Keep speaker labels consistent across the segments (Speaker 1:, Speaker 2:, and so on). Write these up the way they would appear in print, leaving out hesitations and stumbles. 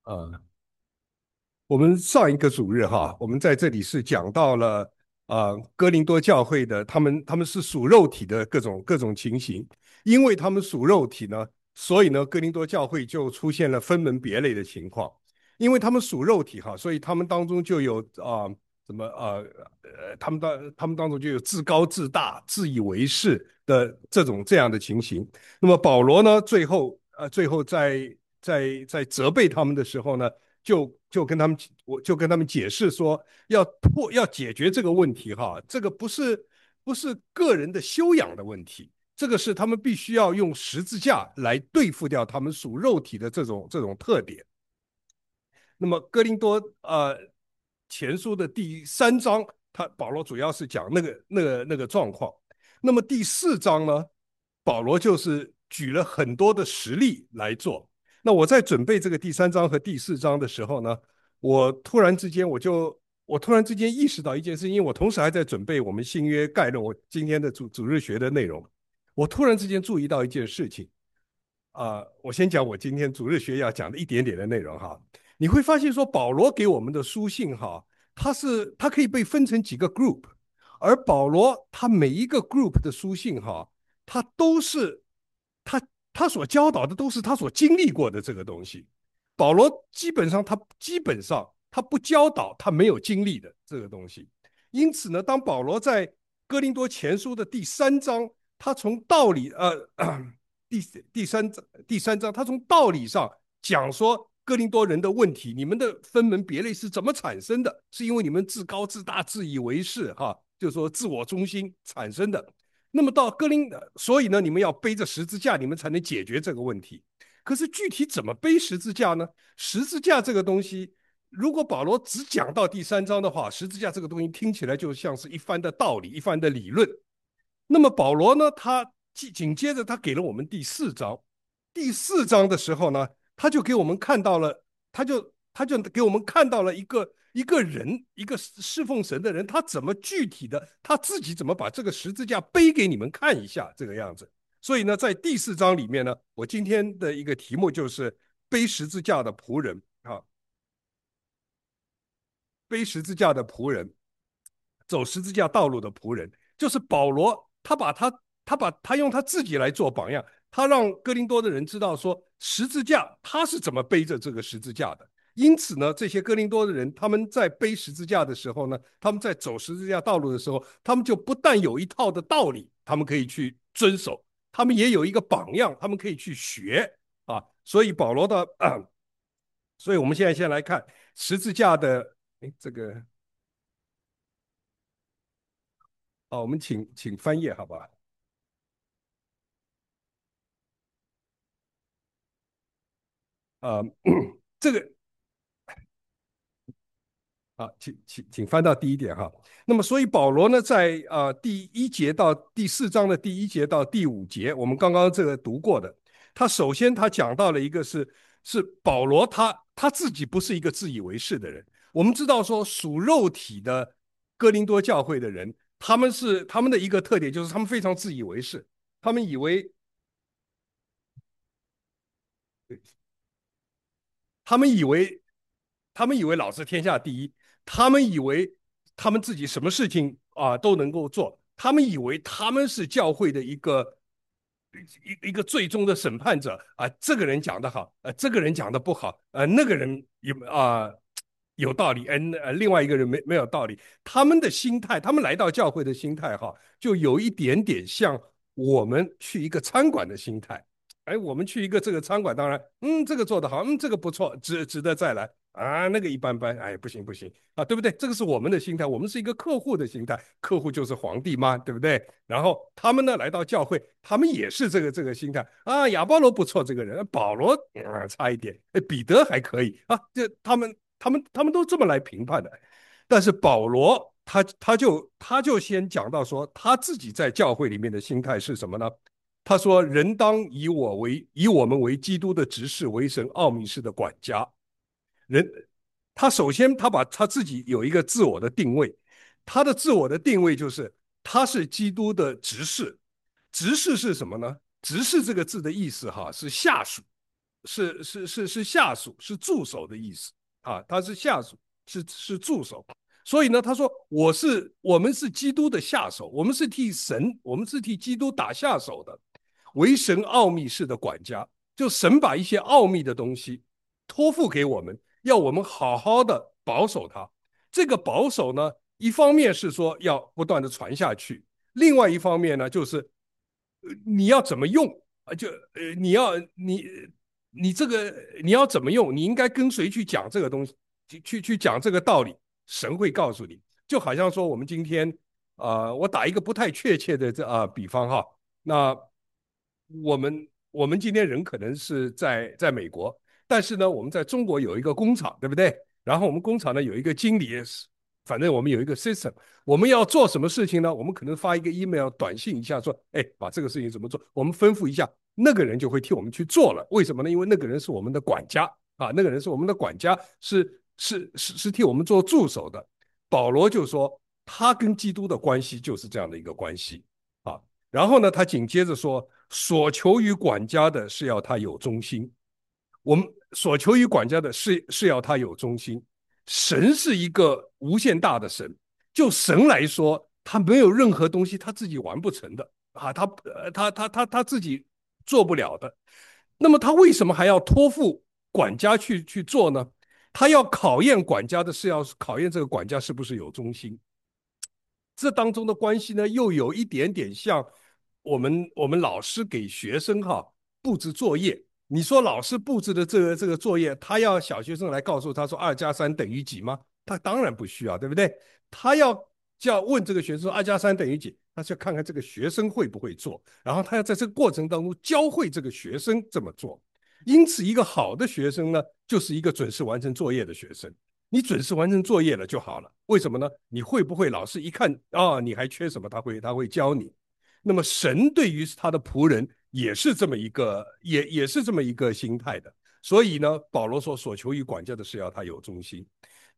Speaker 1: 呃，我们上一个主日哈，我们在这里是讲到了哥林多教会的他们是属肉体的各种情形，因为他们属肉体呢，所以呢哥林多教会就出现了分门别类的情况。因为他们属肉体哈，所以他们当中就有什么他们当中就有自高自大、自以为是的这样的情形。那么保罗呢，最后在责备他们的时候呢，就跟他们解释说，要解决这个问题哈，这个不是个人的修养的问题，这个是他们必须要用十字架来对付掉他们属肉体的这种特点。那么哥林多前书的第3章，保罗主要是讲那个状况。那么第4章呢，保罗就是举了很多的实例来做。那我在准备这个第3章和第4章的时候呢，我突然之间意识到一件事，因为我同时还在准备我们新约概论，我今天的主日学的内容。我突然之间注意到一件事情。我先讲我今天主日学要讲的一点点的内容哈。你会发现说，保罗给我们的书信哈，它可以被分成几个 group，而保罗他每一个 group 的书信哈，他都是他他所教导的都是他所经历过的这个东西。保罗基本上他不教导他没有经历的这个东西。因此呢，当保罗在哥林多前书的第3章，他从道理第第三章，他从道理上讲说哥林多人的问题，你们的分门别类是怎么产生的？是因为你们自高自大、自以为是，哈，就是说自我中心产生的。那么到所以呢，你们要背着十字架，你们才能解决这个问题。可是具体怎么背十字架呢？十字架这个东西，如果保罗只讲到第3章的话，十字架这个东西听起来就像是一番的道理，一番的理论。那么保罗呢，他紧接着他给了我们第4章，第四章的时候呢，他就给我们看到了，他就给我们看到了一个人，一个侍奉神的人，他怎么具体的他自己怎么把这个十字架背给你们看一下这个样子。所以呢，在第4章里面呢，我今天的一个题目就是背十字架的仆人啊，背十字架的仆人，走十字架道路的仆人，就是保罗，他用他自己来做榜样，他让哥林多的人知道说十字架他是怎么背着这个十字架的。因此呢，这些哥林多的人他们在背十字架的时候呢，他们在走十字架道路的时候，他们就不但有一套的道理，他们可以去遵守，他们也有一个榜样，他们可以去学啊。所以保罗的，所以我们现在先来看十字架的，这个我们请翻页好吧？啊、这个请翻到第1点哈。那么，所以保罗呢，在第1节到第4章的第1节到第5节，我们刚刚这个读过的，他首先他讲到了一个是保罗他自己不是一个自以为是的人。我们知道说属肉体的哥林多教会的人，他们的一个特点就是他们非常自以为是，他们以为他们以为他们以为老子天下第一，他们以为他们自己什么事情都能够做，他们以为他们是教会的一个最终的审判者这个人讲得好，这个人讲得不好，那个人有道理，另外一个人没有道理。他们的心态，他们来到教会的心态哈，就有一点点像我们去一个餐馆的心态。哎，我们去一个这个餐馆，当然，这个做得好，这个不错，值得再来那个一般般，哎，不行不行对不对？这个是我们的心态，我们是一个客户的心态，客户就是皇帝嘛，对不对？然后他们呢来到教会，他们也是这个心态亚波罗不错，这个人，保罗差一点，彼得还可以这他们都这么来评判的。但是保罗他就先讲到说他自己在教会里面的心态是什么呢？他说：“人当以我们为基督的执事，为神奥秘式的管家。”人，他首先他把他自己有一个自我的定位，他的自我的定位就是他是基督的执事。执事是什么呢？执事这个字的意思哈是下属， 是下属，是助手的意思啊，他是下属，是助手。所以呢，他说我们是基督的下手，我们是替神，我们是替基督打下手的，为神奥秘式的管家。就神把一些奥秘的东西托付给我们，要我们好好的保守它。这个保守呢，一方面是说要不断的传下去，另外一方面呢，就是你要怎么用啊？你这个你要怎么用？你应该跟谁去讲这个东西，去讲这个道理，神会告诉你。就好像说我们今天我打一个不太确切的比方哈，那我们今天人可能是在美国，但是呢，我们在中国有一个工厂，对不对？然后我们工厂呢有一个经理，反正我们有一个 system，我们要做什么事情呢？我们可能发一个 email 短信一下说，哎，把这个事情怎么做？我们吩咐一下，那个人就会替我们去做了。为什么呢？因为那个人是我们的管家啊，那个人是我们的管家，是替我们做助手的。保罗就说，他跟基督的关系就是这样的一个关系啊。然后呢，他紧接着说，所求于管家的是要他有忠心。我们所求于管家的是要他有忠心。神是一个无限大的神，就神来说，他没有任何东西他自己完不成的啊，他自己做不了的。那么他为什么还要托付管家去做呢？他要考验管家的是要考验这个管家是不是有忠心。这当中的关系呢，又有一点点像我们老师给学生布置作业。你说老师布置的这个作业，他要小学生来告诉他说2+3等于几吗？他当然不需要，对不对？他要问这个学生说2+3等于几，他就看看这个学生会不会做，然后他要在这个过程当中教会这个学生这么做。因此，一个好的学生呢，就是一个准时完成作业的学生。你准时完成作业了就好了。为什么呢？你会不会老师一看你还缺什么，他会教你。那么神对于他的仆人也是这么一个，也是这么一个心态的。所以呢，保罗说，所求于管家的是要他有忠心。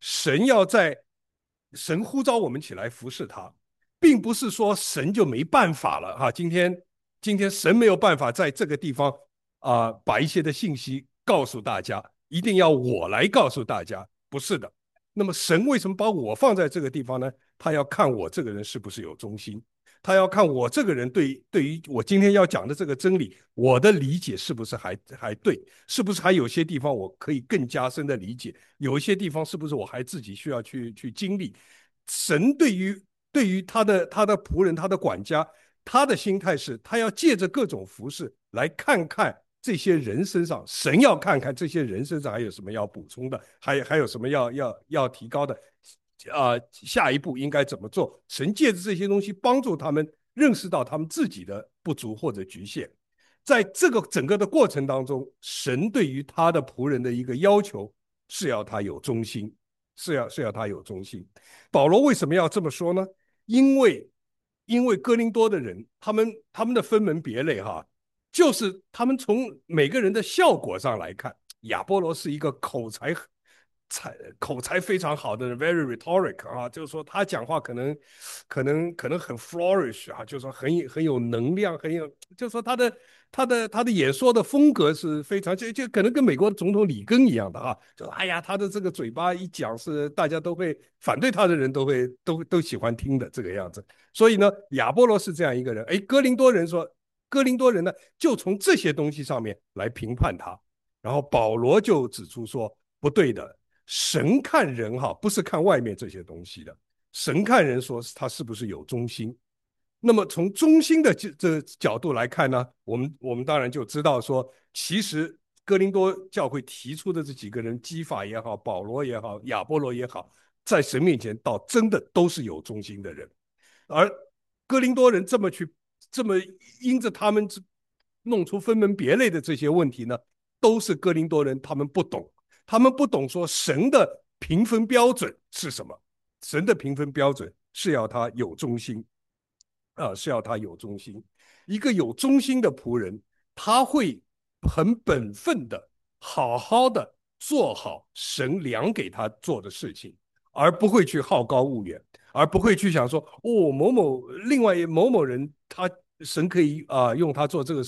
Speaker 1: 神呼召我们起来服侍他，并不是说神就没办法了哈。今天神没有办法在这个地方把一些的信息告诉大家，一定要我来告诉大家，不是的。那么神为什么把我放在这个地方呢？他要看我这个人是不是有忠心，他要看我这个人对于我今天要讲的这个真理，我的理解是不是还对，是不是还有些地方我可以更加深的理解，有一些地方是不是我还自己需要去经历。神对于他的仆人，他的管家，他的心态是，他要借着各种服饰来看看这些人身上，神要看看这些人身上还有什么要补充的，还有什么要提高的，下一步应该怎么做？神借着这些东西帮助他们认识到他们自己的不足或者局限。在这个整个的过程当中，神对于他的仆人的一个要求是要他有忠心，是要他有忠心。保罗为什么要这么说呢？因为哥林多的人，他们的分门别类就是他们从每个人的效果上来看，亚波罗是一个口才非常好的人，very rhetoric 就是说他讲话可能很 flourish 就是说很有能量，就是说他的演说的风格是非常就可能跟美国的总统里根一样的就是哎呀他的这个嘴巴一讲是大家都会反对他的人都喜欢听的这个样子。所以呢，亚波罗是这样一个人。哎，哥林多人呢就从这些东西上面来评判他，然后保罗就指出说不对的。神看人不是看外面这些东西的，神看人说他是不是有忠心。那么从忠心的这角度来看呢，我们当然就知道说，其实哥林多教会提出的这几个人，基法也好，保罗也好，亚波罗也好，在神面前倒真的都是有忠心的人。而哥林多人这么因着他们弄出分门别类的这些问题呢，都是哥林多人他们不懂。他们不懂说神的评分标准是什么，神的评分标准是要他有忠心是要他有忠心。一个有忠心的仆人，他会很本分的好好的做好神量给他做的事情，而不会去好高骛远，而不会去想说另外某某人他神可以用他做这个事情，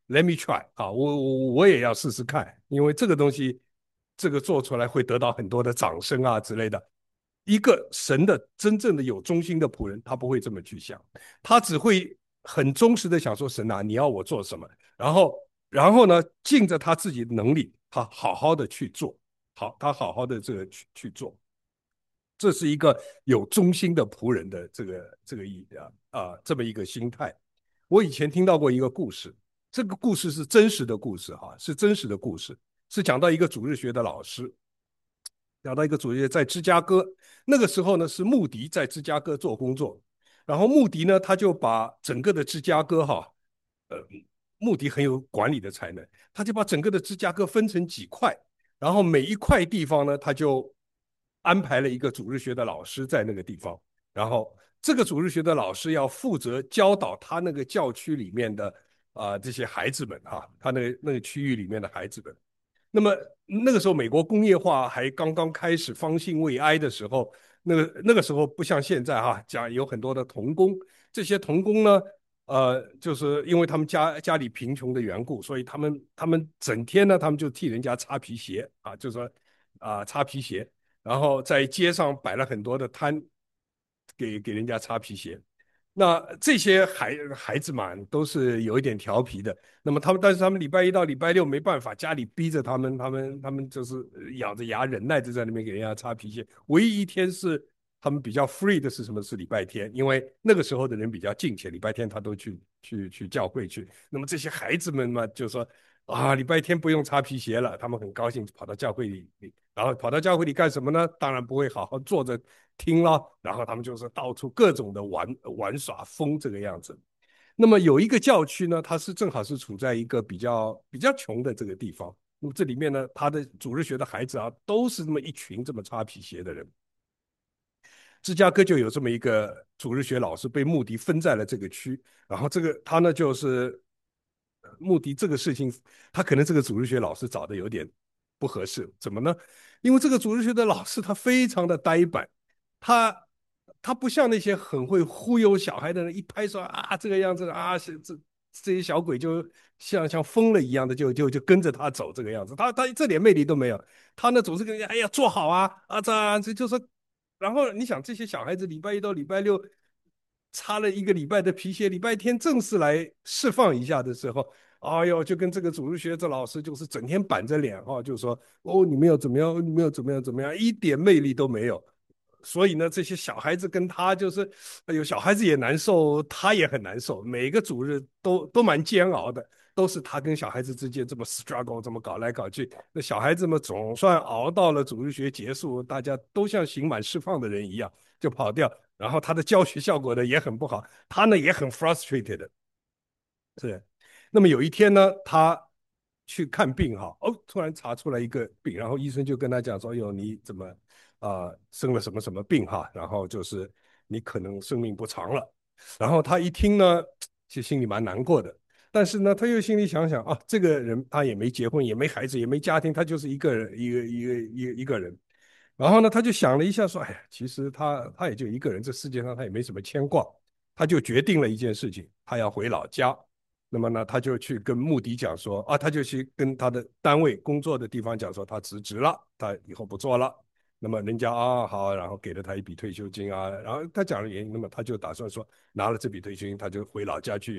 Speaker 1: ，Let me try 啊，我也要试试看，因为这个东西，这个做出来会得到很多的掌声啊之类的。一个神的真正的有忠心的仆人，他不会这么去想，他只会很忠实的想说：神啊，你要我做什么？然后呢，尽着他自己的能力，他好好的去做，他好好的这个去做。这是一个有忠心的仆人的这么一个心态。我以前听到过一个故事，这个故事是真实的故事哈，是真实的故事，是讲到一个主日学的老师，讲到一个主日学在芝加哥，那个时候呢是穆迪在芝加哥做工作，然后穆迪呢他就把整个的芝加哥呃，穆迪很有管理的才能，他就把整个的芝加哥分成几块，然后每一块地方呢，他就安排了一个主日学的老师在那个地方，然后这个主日学的老师要负责教导他那个教区里面的这些孩子们他那个区域里面的孩子们。那么那个时候美国工业化还刚刚开始方兴未艾的时候，那个时候不像现在讲有很多的童工，这些童工呢，就是因为他们家里贫穷的缘故，所以他们整天呢，他们就替人家擦皮鞋就说擦皮鞋，然后在街上摆了很多的摊，给人家擦皮鞋。那这些孩子嘛，都是有一点调皮的。那么但是他们礼拜一到礼拜六没办法，家里逼着他们就是咬着牙忍耐着在那边给人家擦皮鞋。唯一一天是他们比较 free 的是什么？是礼拜天，因为那个时候的人比较敬虔，礼拜天他都去教会去。那么这些孩子们嘛，就说礼拜天不用擦皮鞋了，他们很高兴，跑到教会里，然后跑到教会里干什么呢？当然不会好好坐着听了，然后他们就是到处各种的玩耍疯这个样子。那么有一个教区呢，它是正好是处在一个比较穷的这个地方。那么这里面呢，他的主日学的孩子都是这么一群这么擦皮鞋的人。芝加哥就有这么一个主日学老师被穆迪分在了这个区，然后他呢就是穆迪这个事情，他可能这个主日学老师找的有点不合适，怎么呢？因为这个主日学的老师他非常的呆板，他他不像那些很会忽悠小孩的人，一拍说这个样子这些小鬼就像疯了一样的就跟着他走这个样子，他这点魅力都没有，他呢总是跟人家哎呀做好这就是，然后你想这些小孩子礼拜一到礼拜六擦了一个礼拜的皮鞋，礼拜天正式来释放一下的时候，哎呦，就跟这个主日学这老师就是整天板着脸就说你们要怎么样，你们要怎么样怎么样，一点魅力都没有。所以呢，这些小孩子跟他就是，哎呦，小孩子也难受，他也很难受，每个主日都蛮煎熬的，都是他跟小孩子之间这么 struggle，这么搞来搞去。那小孩子们总算熬到了主日学结束，大家都像刑满释放的人一样就跑掉，然后他的教学效果呢也很不好，他呢也很 frustrated。是，那么有一天呢，他去看病突然查出来一个病，然后医生就跟他讲说：“哟，你怎么生了什么什么病然后就是你可能生命不长了。”然后他一听呢，其实心里蛮难过的，但是呢，他又心里想想这个人他也没结婚，也没孩子，也没家庭，他就是一个人，一个人。然后呢，他就想了一下，说：“哎呀，其实他也就一个人，这世界上他也没什么牵挂。”他就决定了一件事情，他要回老家。那么呢，他就去跟穆迪讲说他就去跟他的单位工作的地方讲说他辞职了，他以后不做了。那么人家好，然后给了他一笔退休金然后他讲了原因，那么他就打算说拿了这笔退休金，他就回老家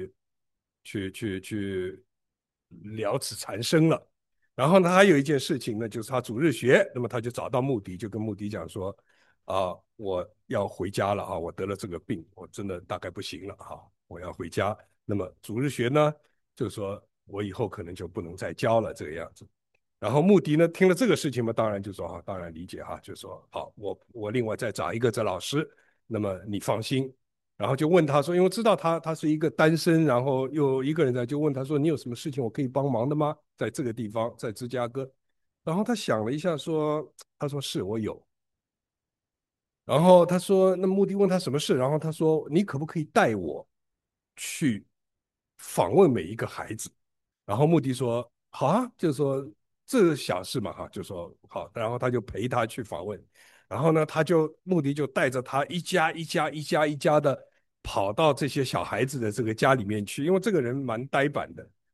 Speaker 1: 去了此残生了。然后呢，还有一件事情呢，就是他主日学，那么他就找到穆迪，就跟穆迪讲说我要回家了我得了这个病，我真的大概不行了我要回家。那么主日学呢，就是说我以后可能就不能再教了这个样子。然后穆迪呢听了这个事情嘛，当然就说当然理解就说好，我另外再找一个这老师，那么你放心。然后就问他说，因为知道他是一个单身，然后又一个人在，就问他说你有什么事情我可以帮忙的吗？在这个地方，在芝加哥。然后他想了一下他说是我有。然后他说，那穆迪问他什么事，然后他说，你可不可以带我去访问每一个孩子？然后穆迪说，好就是说这小事嘛就说好，然后他就陪他去访问，然后呢，穆迪就带着他一家的跑到这些小孩子的这个家里面去，因为这个人蛮呆板的，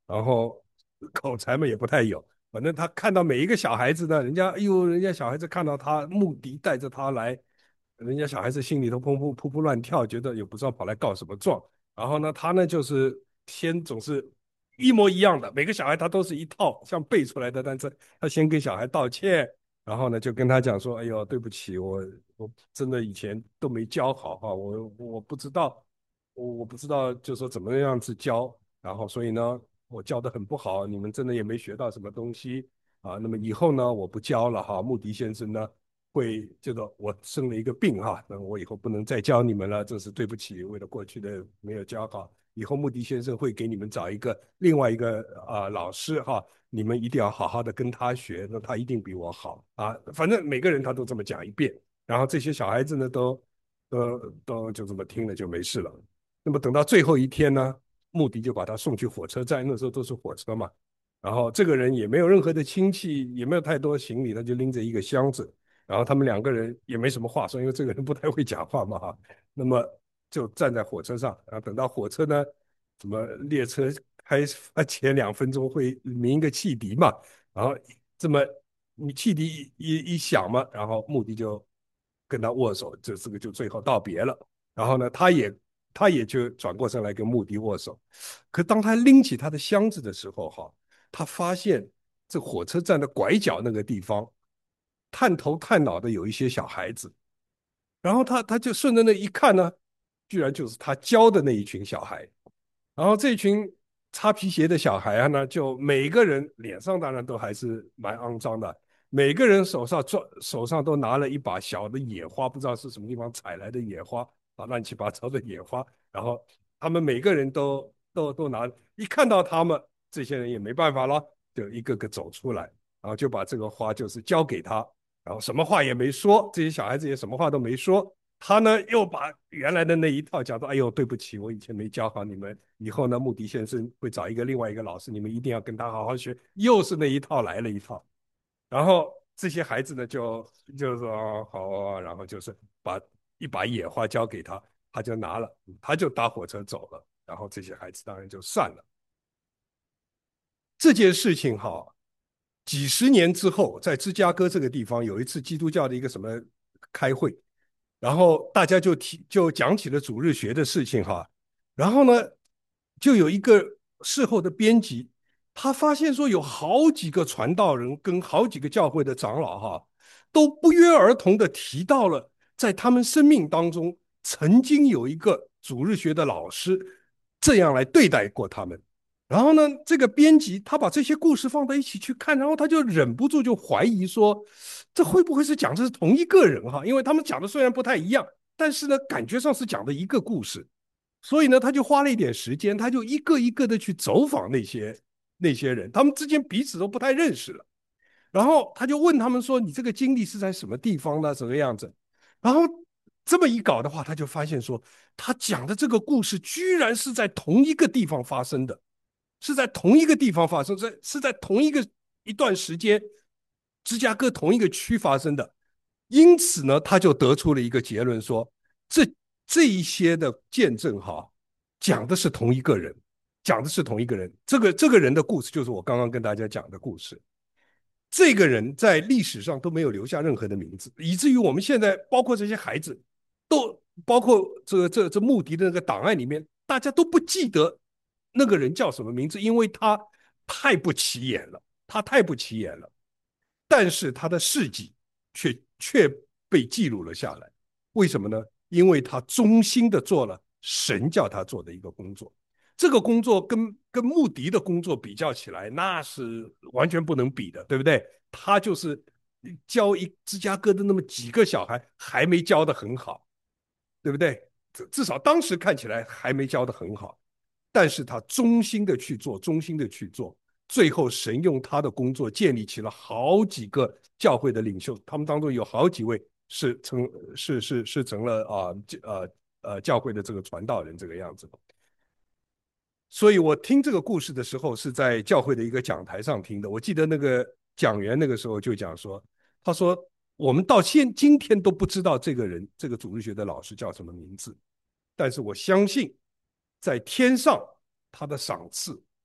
Speaker 1: 然后口才嘛也不太有。反正他看到每一个小孩子呢，人家小孩子看到他穆迪带着他来，人家小孩子心里头砰砰乱跳，觉得也不知道跑来告什么状。然后呢，他呢就是先总是一模一样的，每个小孩他都是一套像背出来的，但是他先跟小孩道歉，然后呢就跟他讲说，哎呦对不起，我真的以前都没教好哈，我不知道，我不知道就说怎么样子教，然后所以呢我教的很不好，你们真的也没学到什么东西啊。那么以后呢我不教了哈，穆迪先生呢会这个我生了一个病哈，那我以后不能再教你们了，真是对不起，为了过去的没有教好，以后穆迪先生会给你们找另外一个老师哈，你们一定要好好的跟他学，那他一定比我好啊。反正每个人他都这么讲一遍，然后这些小孩子呢都就这么听了就没事了。那么等到最后一天呢，穆迪就把他送去火车站，那时候都是火车嘛。然后这个人也没有任何的亲戚，也没有太多行李，他就拎着一个箱子。然后他们两个人也没什么话说，因为这个人不太会讲话嘛哈。那么就站在火车上，然后等到火车呢，什么列车开前2分钟会鸣一个汽笛嘛，然后这么你汽笛一响嘛，然后穆迪就跟他握手，这个就最后道别了。然后呢，他也就转过身来跟穆迪握手。可当他拎起他的箱子的时候，哈，他发现这火车站的拐角那个地方，探头探脑的有一些小孩子。然后他就顺着那一看呢，居然就是他教的那一群小孩。然后这群擦皮鞋的小孩啊呢，就每个人脸上当然都还是蛮肮脏的，每个人手上都拿了一把小的野花，不知道是什么地方采来的野花啊，乱七八糟的野花。然后他们每个人都拿，一看到他们这些人也没办法了，就一个个走出来，然后就把这个花就是交给他，然后什么话也没说，这些小孩子也什么话都没说。他呢又把原来的那一套讲说，哎呦，对不起，我以前没教好你们，以后呢，穆迪先生会找另外一个老师，你们一定要跟他好好学。又是那一套来了一套，然后这些孩子呢就说好啊，然后就是一把野花交给他，他就拿了，他就搭火车走了，然后这些孩子当然就散了。这件事情哈，几十年之后，在芝加哥这个地方有一次基督教的一个什么开会，然后大家就讲起了主日学的事情哈。然后呢，就有一个事后的编辑，他发现说有好几个传道人跟好几个教会的长老哈，都不约而同的提到了在他们生命当中曾经有一个主日学的老师这样来对待过他们。然后呢，这个编辑他把这些故事放在一起去看，然后他就忍不住就怀疑说，这会不会是讲的是同一个人哈？因为他们讲的虽然不太一样，但是呢，感觉上是讲的一个故事。所以呢，他就花了一点时间，他就一个一个的去走访那些人，他们之间彼此都不太认识了。然后他就问他们说：“你这个经历是在什么地方呢？什么样子？”然后这么一搞的话，他就发现说，他讲的这个故事居然是在同一个地方发生的。是在同一个地方发生，是在同一段时间，芝加哥同一个区发生的。因此呢，他就得出了一个结论说，这这一些的见证哈，讲的是同一个人，讲的是同一个人。这个人的故事就是我刚刚跟大家讲的故事。这个人在历史上都没有留下任何的名字，以至于我们现在包括这些孩子，都包括这穆迪的那个档案里面，大家都不记得那个人叫什么名字，因为他太不起眼了，他太不起眼了。但是他的事迹却被记录了下来。为什么呢？因为他忠心的做了神叫他做的一个工作。这个工作跟穆迪的工作比较起来，那是完全不能比的，对不对？他就是教芝加哥的那么几个小孩，还没教的很好，对不对？至少当时看起来还没教的很好，但是他忠心的去做，忠心的去做，最后神用他的工作建立起了好几个教会的领袖，他们当中有好几位是成了教会的这个传道人这个样子。所以我听这个故事的时候是在教会的一个讲台上听的。我记得那个讲员那个时候就讲说，他说我们到今天都不知道这个人，这个主日学的老师叫什么名字，但是我相信在天上他的赏赐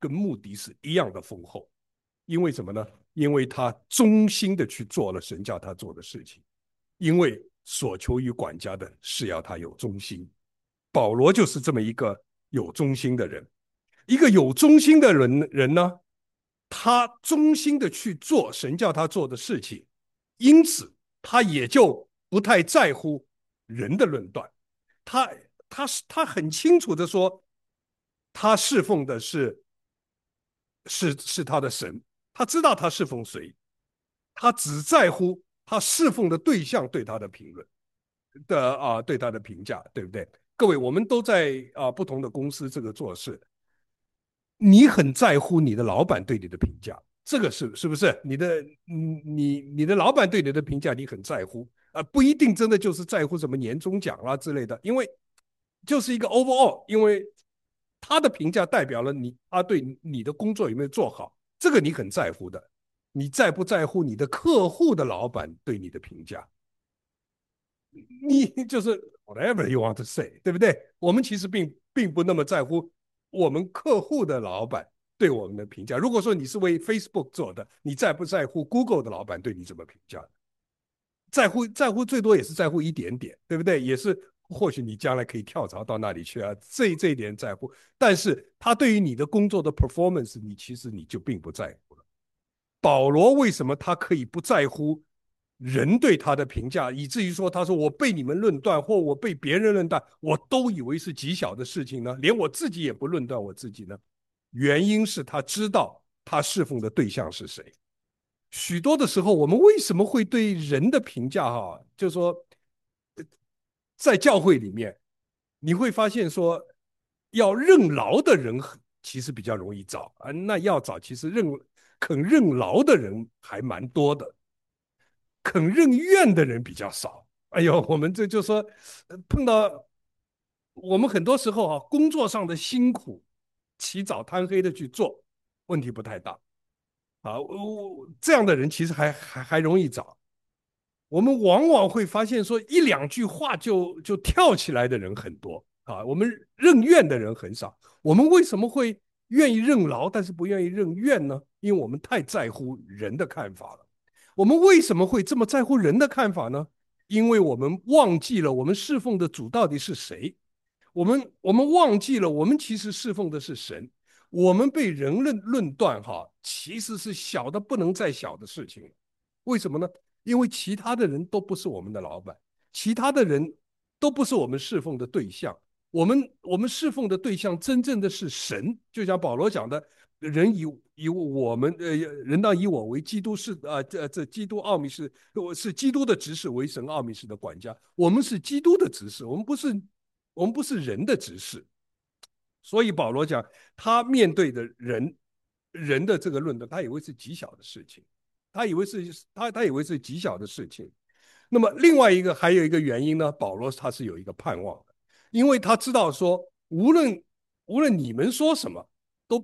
Speaker 1: 跟目的是一样的丰厚。因为什么呢？因为他忠心的去做了神叫他做的事情。因为所求于管家的是要他有忠心。保罗就是这么一个有忠心的人。一个有忠心的人呢，他忠心的去做神叫他做的事情，因此他也就不太在乎人的论断。他他很清楚的说，他侍奉的是他的神，他知道他侍奉谁，他只在乎他侍奉的对象对他的评论对他的评价，对不对？各位，我们都在不同的公司这个做事，你很在乎你的老板对你的评价，这个是不是？你的老板对你的评价你很在乎不一定真的就是在乎什么年终奖啦之类的，因为就是一个 overall，因为他的评价代表了他对你的工作有没有做好，这个你很在乎的。你在不在乎你的客户的老板对你的评价？你就是 whatever you want to say， 对不对？我们其实并不那么在乎我们客户的老板对我们的评价。如果说你是为 Facebook 做的，你在不在乎 Google 的老板对你怎么评价？在乎最多也是在乎一点点，对不对？也是或许你将来可以跳槽到那里去啊，这一点在乎。但是他对于你的工作的 performance，其实你就并不在乎了。保罗为什么他可以不在乎人对他的评价，以至于说他说我被你们论断或我被别人论断，我都以为是极小的事情呢？连我自己也不论断我自己呢？原因是他知道他侍奉的对象是谁。许多的时候，我们为什么会对人的评价就是说，在教会里面，你会发现说，要认劳的人其实比较容易找那要找其实肯认劳的人还蛮多的，肯认怨的人比较少。哎呦，我们这就说碰到我们很多时候工作上的辛苦，起早贪黑的去做，问题不太大这样的人其实还容易找。我们往往会发现说一两句话就跳起来的人很多我们认怨的人很少。我们为什么会愿意认劳，但是不愿意认怨呢？因为我们太在乎人的看法了。我们为什么会这么在乎人的看法呢？因为我们忘记了我们侍奉的主到底是谁。我们忘记了我们其实侍奉的是神。我们被人论断其实是小的不能再小的事情。为什么呢？因为其他的人都不是我们的老板，其他的人都不是我们侍奉的对象。我们侍奉的对象真正的是神，就像保罗讲的，人当以我为基督是这基督奥秘是基督的执事为神奥秘式的管家。我们是基督的执事，我们不是人的执事。所以保罗讲，他面对的人的这个论断，他以为是极小的事情，他以为是极小的事情。那么另外还有一个原因呢，保罗他是有一个盼望的，因为他知道说，无论你们说什么，都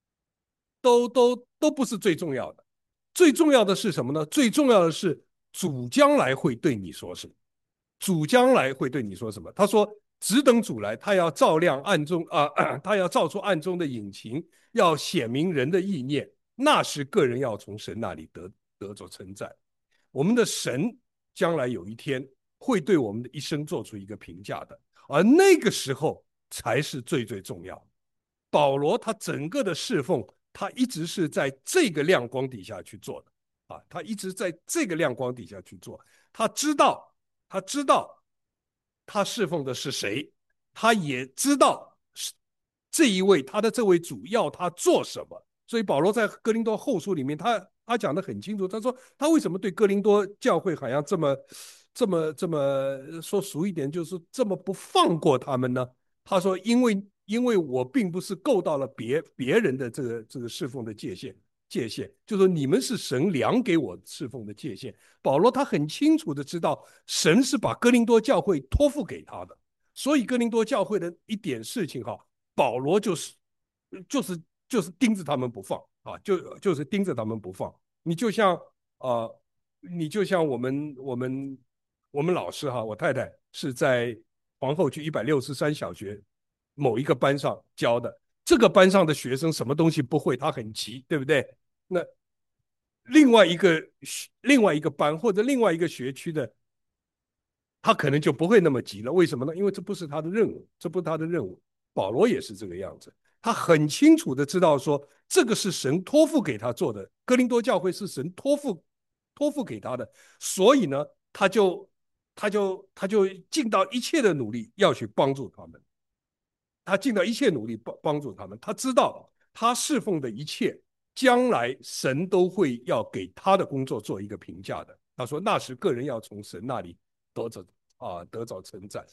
Speaker 1: 都不是最重要的。最重要的是什么呢？最重要的是主将来会对你说什么。主将来会对你说什么？他说：只等主来，他要照亮暗中他要照出暗中的隐情，要显明人的意念。那时个人要从神那里得着称赞。我们的神将来有一天会对我们的一生做出一个评价的，而那个时候才是最最重要。保罗他整个的侍奉，他一直是在这个亮光底下去做的他一直在这个亮光底下去做。他知道他侍奉的是谁，他也知道他的这位主要他做什么。所以保罗在哥林多后书里面，他讲得很清楚。他说他为什么对哥林多教会好像这么说俗一点，就是这么不放过他们呢？他说因为我并不是够到了别人的这个侍奉的界限，就说你们是神量给我侍奉的界限。保罗他很清楚的知道，神是把哥林多教会托付给他的，所以哥林多教会的一点事情保罗就是盯着他们不放就是盯着他们不放。你就像呃，你就像我们老师我太太是在皇后区163小学某一个班上教的。 这个班上的学生什么东西不会，他很急，对不对？那另外一个班或者另外一个学区的，他可能就不会那么急了。为什么呢？因为这不是他的任务，这不是他的任务。保罗也是这个样子，他很清楚的知道说，这个是神托付给他做的，哥林多教会是神托付给他的，所以呢，他就尽到一切的努力要去帮助他们。他尽到一切努力帮助他们。他知道他侍奉的一切，将来神都会要给他的工作做一个评价的。他说：“那时个人要从神那里得着称赞。”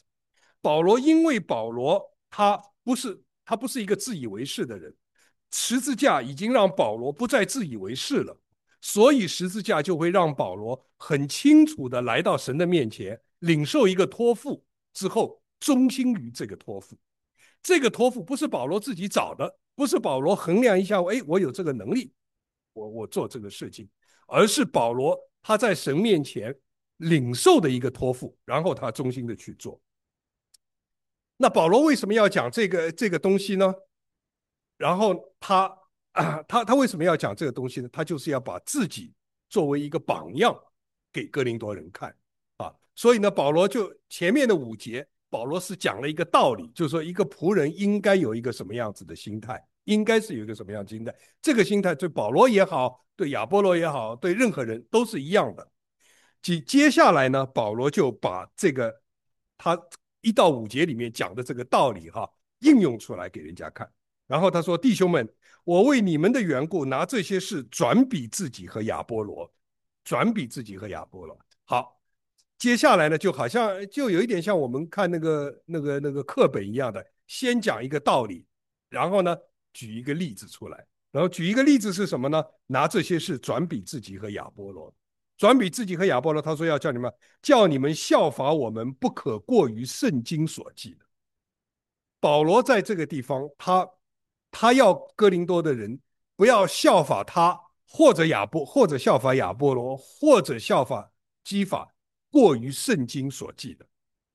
Speaker 1: 因为保罗他不是一个自以为是的人，十字架已经让保罗不再自以为是了，所以十字架就会让保罗很清楚的来到神的面前，领受一个托付之后，忠心于这个托付。这个托付不是保罗自己找的，不是保罗衡量一下，哎，我有这个能力，我做这个事情，而是保罗他在神面前领受的一个托付，然后他忠心的去做。那保罗为什么要讲这个东西呢？然后他为什么要讲这个东西呢？他就是要把自己作为一个榜样给哥林多人看啊。所以呢，保罗就前面的5节，保罗是讲了一个道理，就是说一个仆人应该有一个什么样子的心态，应该是有一个什么样的心态。这个心态对保罗也好，对亚波罗也好，对任何人都是一样的。接下来呢，保罗就把这个他1到5节里面讲的这个道理应用出来给人家看。然后他说：“弟兄们，我为你们的缘故，拿这些事转比自己和亚波罗，转比自己和亚波罗。”好，接下来呢，就好像就有一点像我们看那个课本一样的，先讲一个道理，然后呢举一个例子出来，然后举一个例子是什么呢？拿这些事转比自己和亚波罗。转比自己和亚波罗，他说要叫你们效法我们，不可过于圣经所记的。保罗在这个地方，他要哥林多的人不要效法他，或者效法亚波罗，或者效法基法，过于圣经所记的。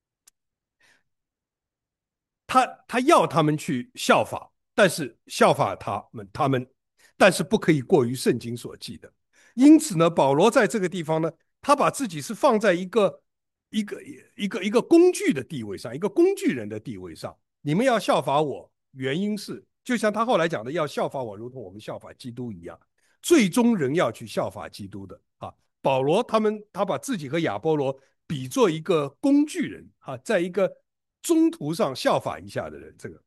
Speaker 1: 他要他们去效法，但是效法他们，但是不可以过于圣经所记的。因此呢，保罗在这个地方呢，他把自己是放在一个工具的地位上，一个工具人的地位上。你们要效法我，原因是就像他后来讲的，要效法我，如同我们效法基督一样。最终人要去效法基督的啊。保罗他把自己和亚波罗比作一个工具人啊，在一个中途上效法一下的人，这个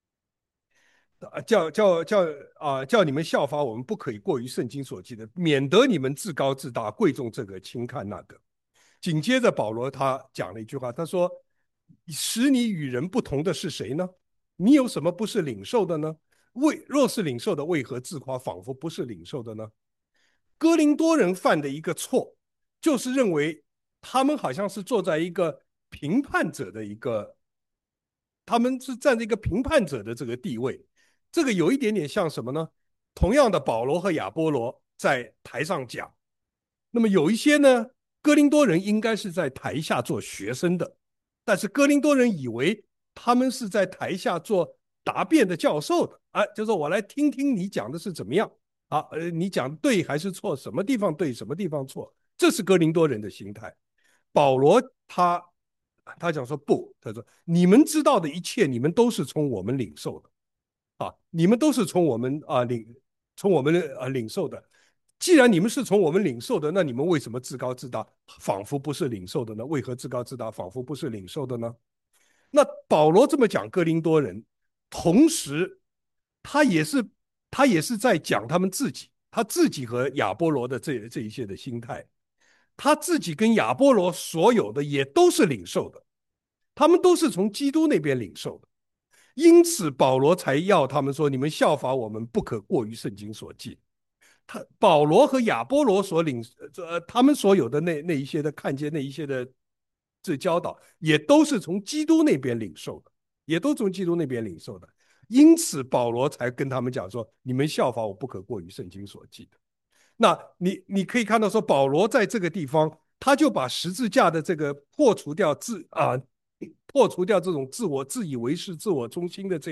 Speaker 1: 叫你们效法我们，不可以过于圣经所记的，免得你们自高自大，贵重这个轻看那个。紧接着保罗他讲了一句话，他说：使你与人不同的是谁呢？你有什么不是领受的呢？若是领受的，为何自夸，仿佛不是领受的呢？哥林多人犯的一个错，就是认为他们好像是坐在一个评判者的他们是站在一个评判者的这个地位。这个有一点点像什么呢？同样的，保罗和亚波罗在台上讲，那么有一些呢，哥林多人应该是在台下做学生的，但是哥林多人以为他们是在台下做答辩的教授的，就说我来听听你讲的是怎么样你讲对还是错，什么地方对，什么地方错，这是哥林多人的心态。保罗他讲说不，他说你们知道的一切，你们都是从我们领受的你们都是从我们领受的。既然你们是从我们领受的，那你们为什么自高自大，仿佛不是领受的呢？为何自高自大，仿佛不是领受的呢？那保罗这么讲哥林多人，同时他也是在讲他们自己，他自己和亚波罗的这一些的心态，他自己跟亚波罗所有的也都是领受的，他们都是从基督那边领受的。因此保罗才要他们说，你们效法我们，不可过于圣经所记。保罗和亚波罗他们所有的那一些的看见，那一些的这教导，也都是从基督那边领受的，也都从基督那边领受的。因此保罗才跟他们讲说，你们效法我，不可过于圣经所记的。那你可以看到说，保罗在这个地方，他就把十字架的这个破除掉这种自以为是、自我中心的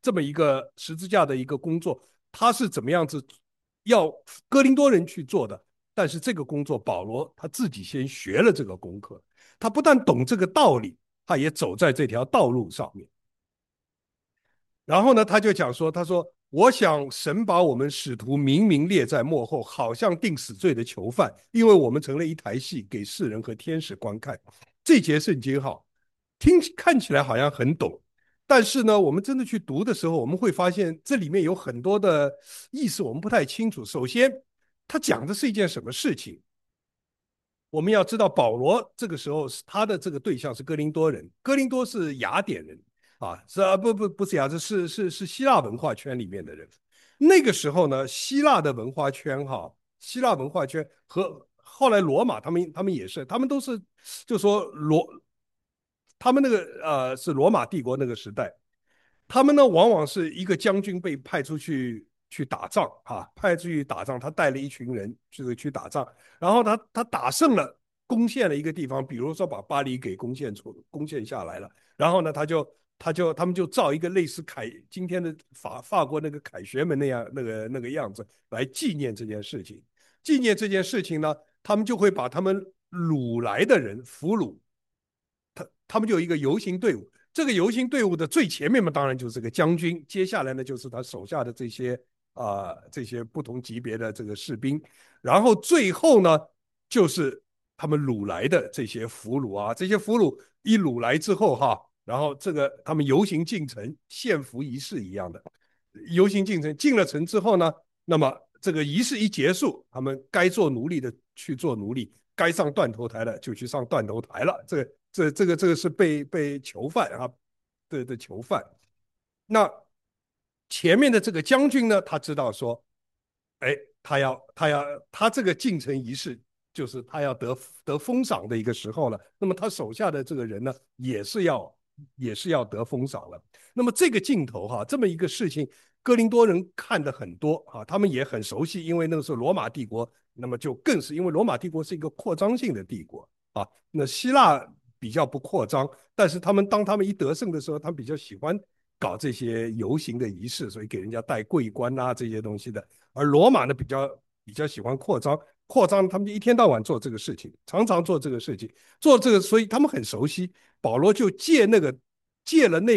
Speaker 1: 这么一个十字架的一个工作，他是怎么样子要哥林多人去做的。但是这个工作，保罗他自己先学了这个功课，他不但懂这个道理，他也走在这条道路上面。然后呢，他就讲说，他说：“我想神把我们使徒明明列在幕后，好像定死罪的囚犯，因为我们成了一台戏，给世人和天使观看。”这节圣经哈，看起来好像很懂，但是呢，我们真的去读的时候，我们会发现这里面有很多的意思我们不太清楚。首先，他讲的是一件什么事情？我们要知道，保罗这个时候他的这个对象是哥林多人，哥林多是雅典人啊，不是雅，是希腊文化圈里面的人。那个时候呢，希腊的文化圈哈，希腊文化圈和后来罗马他们也是，他们都是就说他们那个是罗马帝国那个时代，他们呢往往是一个将军被派出去打仗啊，派出去打仗，他带了一群人去打仗，然后他打胜了，攻陷了一个地方，比如说把巴黎给攻陷下来了，然后呢他们就造一个类似今天的法国那个凯旋门那个样子来纪念这件事情。纪念这件事情呢，他们就会把他们掳来的人俘虏，他们就有一个游行队伍。这个游行队伍的最前面嘛，当然就是个将军，接下来呢就是他手下的这些不同级别的这个士兵，然后最后呢就是他们掳来的这些俘虏啊，这些俘虏一掳来之后哈，然后他们游行进城，献俘仪式一样的游行进城，进了城之后呢，那么这个仪式一结束，他们该做奴隶的去做奴隶，该上断头台的就去上断头台了。这个是被囚犯啊的囚犯。那前面的这个将军呢，他知道说，哎，他这个进城仪式就是他要得封赏的一个时候了。那么他手下的这个人呢，也是要得封赏了。那么这个镜头哈，这么一个事情，哥林多人看的很多啊，他们也很熟悉，因为那个时候罗马帝国，那么就更是因为罗马帝国是一个扩张性的帝国啊。那希腊比较不扩张，但是当他们一得胜的时候，他们比较喜欢搞这些游行的仪式，所以给人家戴桂冠啊这些东西的。而罗马呢比较喜欢扩张他们就一天到晚做这个事情，常常做这个事情，做这个，所以他们很熟悉。保罗就借了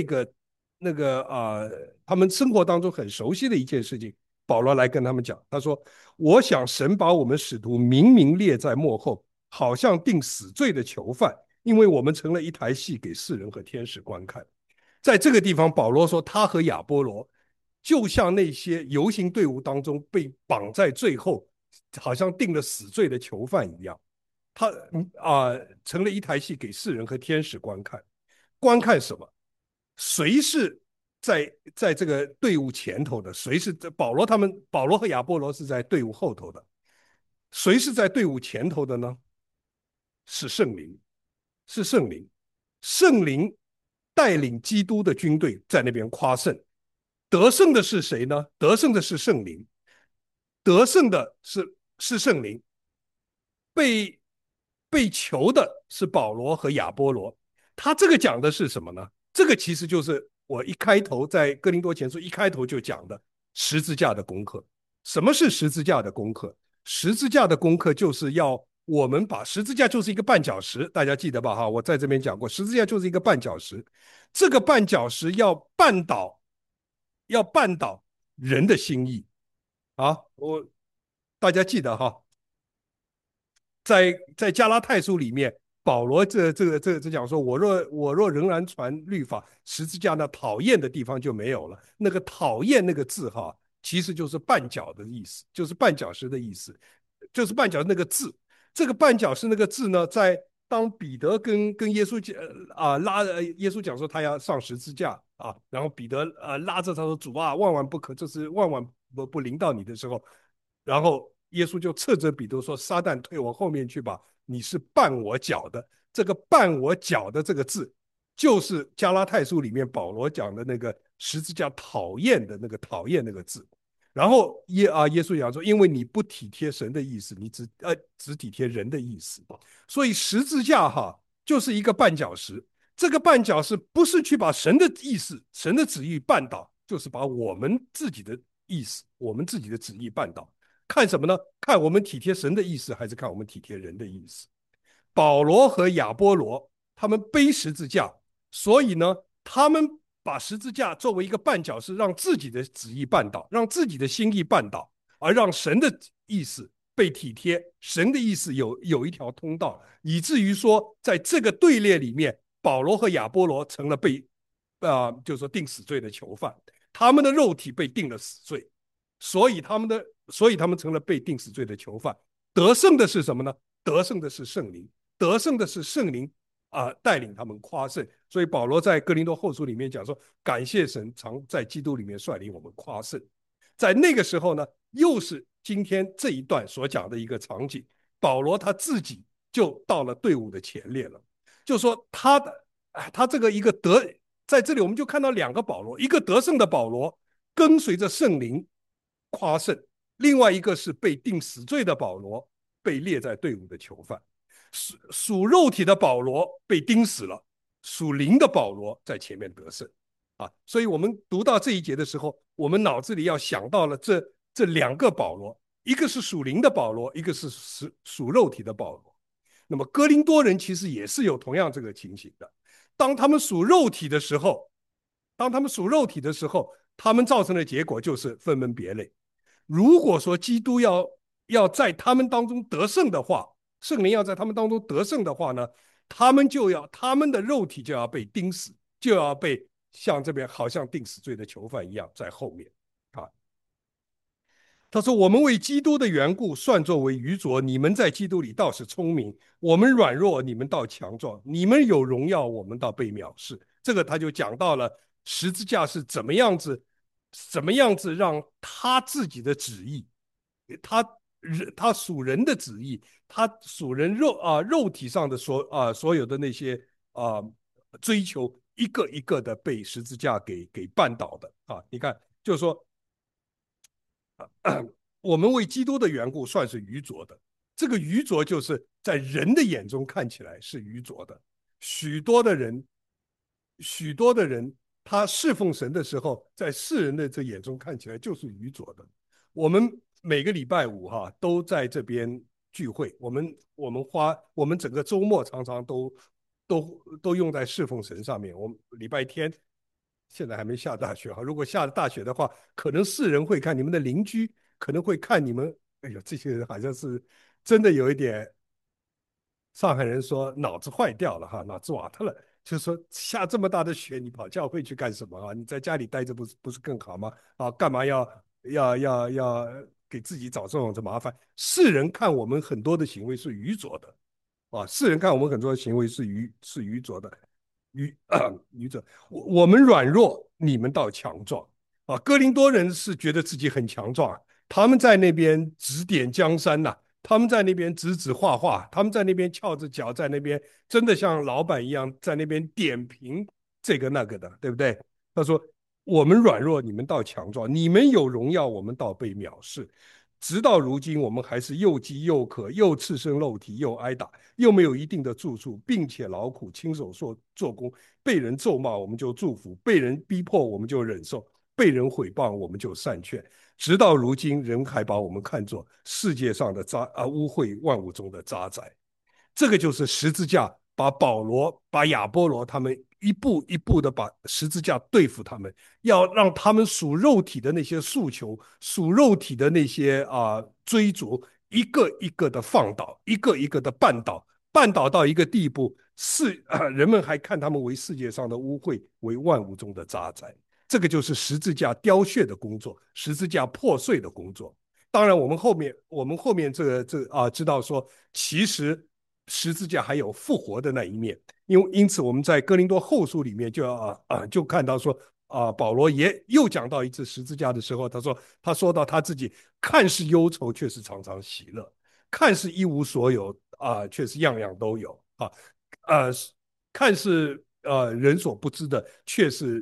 Speaker 1: 他们生活当中很熟悉的一件事情，保罗来跟他们讲，他说：“我想神把我们使徒明明列在幕后，好像定死罪的囚犯，因为我们成了一台戏，给世人和天使观看。”在这个地方，保罗说他和亚波罗就像那些游行队伍当中被绑在最后，好像定了死罪的囚犯一样。他成了一台戏给世人和天使观看。观看什么？谁是在这个队伍前头的？谁是保罗和亚波罗是在队伍后头的？谁是在队伍前头的呢？是圣灵，是圣灵，圣灵带领基督的军队在那边夸胜。得胜的是谁呢？得胜的是圣灵，得胜的是圣灵，被囚的是保罗和亚波罗。他这个讲的是什么呢？这个其实就是我一开头在哥林多前书一开头就讲的十字架的功课。什么是十字架的功课？十字架的功课就是要我们把十字架就是一个绊脚石，大家记得吧？哈，我在这边讲过，十字架就是一个绊脚石。这个绊脚石要绊倒人的心意啊！大家记得哈，在加拉太书里面，保罗这讲说，我若仍然传律法，十字架那讨厌的地方就没有了。那个讨厌那个字哈，其实就是绊脚的意思，就是绊脚石的意思，就是绊脚那个字。这个绊脚石那个字呢，在当彼得跟耶稣耶稣讲说他要上十字架啊，然后彼得拉着他说主啊，万万不可，这是万万不临到你的时候，然后耶稣就斥责彼得说：“撒旦退我后面去吧，你是绊我脚的。”这个绊我脚的这个字，就是加拉太书里面保罗讲的那个十字架讨厌的那个讨厌那个字。然后耶稣讲说：“因为你不体贴神的意思，你只体贴人的意思，所以十字架哈就是一个绊脚石。这个绊脚石不是去把神的意思、神的旨意绊倒， 就是把我们自己的意思、我们自己的旨意办到。看什么呢？看我们体贴神的意思，还是看我们体贴人的意思？保罗和亚波罗他们背十字架，所以呢，他们把十字架作为一个绊脚石，让自己的旨意办到，让自己的心意办到，而让神的意思被体贴，神的意思有一条通道，以至于说，在这个队列里面，保罗和亚波罗成了被就是说定死罪的囚犯，他们的肉体被定了死罪，所以他们成了被定死罪的囚犯。得胜的是什么呢？得胜的是圣灵，得胜的是圣灵带领他们夸胜。所以保罗在哥林多后书里面讲说，感谢神常在基督里面率领我们夸胜。在那个时候呢，又是今天这一段所讲的一个场景，保罗他自己就到了队伍的前列了，就说他这个一个在这里我们就看到两个保罗，一个得胜的保罗跟随着圣灵夸胜，另外一个是被定死罪的保罗，被列在队伍的囚犯。属肉体的保罗被钉死了，属灵的保罗在前面得胜所以我们读到这一节的时候，我们脑子里要想到了这两个保罗，一个是属灵的保罗，一个是属肉体的保罗。那么哥林多人其实也是有同样这个情形的。当他们属肉体的时候，他们造成的结果就是分门别类。如果说基督要在他们当中得胜的话，圣灵要在他们当中得胜的话呢，他们的肉体就要被钉死，就要被像这边好像定死罪的囚犯一样在后面啊。他说：“我们为基督的缘故算作为愚拙，你们在基督里倒是聪明；我们软弱，你们倒强壮；你们有荣耀，我们倒被藐视。”这个他就讲到了十字架是怎么样子让他自己的旨意，他他属人的旨意，他属人肉体上的所有的那些啊追求，一个一个的被十字架给绊倒的你看，就是说。我们为基督的缘故算是愚拙的，这个愚拙就是在人的眼中看起来是愚拙的。许多的人，许多的人，他侍奉神的时候，在世人的这眼中看起来就是愚拙的。我们每个礼拜五都在这边聚会，我们整个周末常常都用在侍奉神上面。我们礼拜天现在还没下大雪如果下了大雪的话，可能世人会看，你们的邻居可能会看你们，哎呦，这些人好像是真的有一点，上海人说脑子坏掉了脑子瓦特了，就是说下这么大的雪，你跑教会去干什么你在家里待着不是更好吗？干嘛要给自己找这种麻烦？世人看我们很多的行为是愚拙的世人看我们很多的行为是愚拙的，愚者，我们软弱，你们倒强壮哥林多人是觉得自己很强壮，他们在那边指点江山他们在那边指画画，他们在那边翘着脚，在那边真的像老板一样在那边点评这个那个的，对不对？他说：“我们软弱，你们倒强壮；你们有荣耀，我们倒被藐视。直到如今，我们还是又饥又渴，又赤身露体，又挨打，又没有一定的住处，并且劳苦，亲手做工。被人咒骂，我们就祝福；被人逼迫，我们就忍受；被人毁谤，我们就善劝。直到如今，人还把我们看作世界上的污秽，万物中的渣滓。”这个就是十字架把保罗、把亚波罗他们一步一步的把十字架对付他们，要让他们属肉体的那些诉求、属肉体的那些追逐，一个一个的放倒，一个一个的绊倒，绊倒到一个地步，人们还看他们为世界上的污秽，为万物中的渣滓。这个就是十字架雕削的工作，十字架破碎的工作。当然，我们后面知道说，其实十字架还有复活的那一面，因此我们在哥林多后书里面就看到说保罗也又讲到一次十字架的时候，他说到他自己看似忧愁，却是常常喜乐；看似一无所有却是样样都有呃，看似人所不知的，却是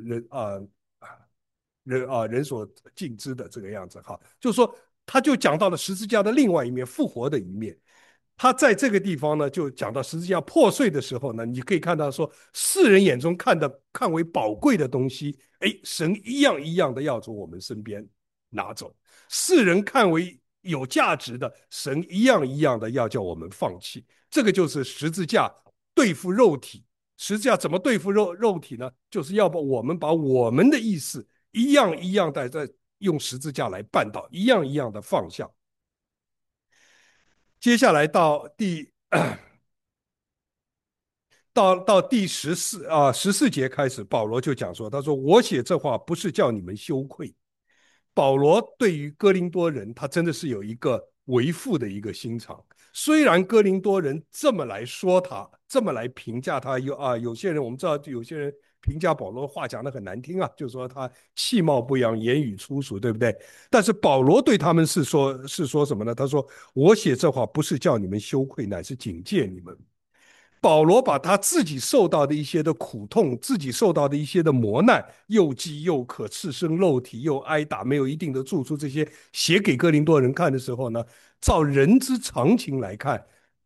Speaker 1: 人所尽知的这个样子就是说，他就讲到了十字架的另外一面，复活的一面。 他在这个地方呢，就讲到十字架破碎的时候呢，你可以看到说，世人眼中看为宝贵的东西，哎，神一样一样的要从我们身边拿走；世人看为有价值的，神一样一样的要叫我们放弃。这个就是十字架对付肉体。十字架怎么对付肉体呢？就是要把我们的意思一样一样的在用十字架来办到，一样一样的放下。接下来到第14节开始，保罗就讲说，他说我写这话不是叫你们羞愧。保罗对于哥林多人，他真的是有一个为父的一个心肠。虽然哥林多人这么来说他，这么来评价他，有些人我们知道，有些人评价保罗话讲的很难听啊，就说他气貌不扬，言语粗俗，对不对？但是保罗对他们是说什么呢？他说：“我写这话不是叫你们羞愧，乃是警戒你们。”保罗把他自己受到的一些的苦痛，自己受到的一些的磨难，又饥又渴，赤身露体，又挨打，没有一定的住处，这些写给哥林多人看的时候呢，照人之常情来看，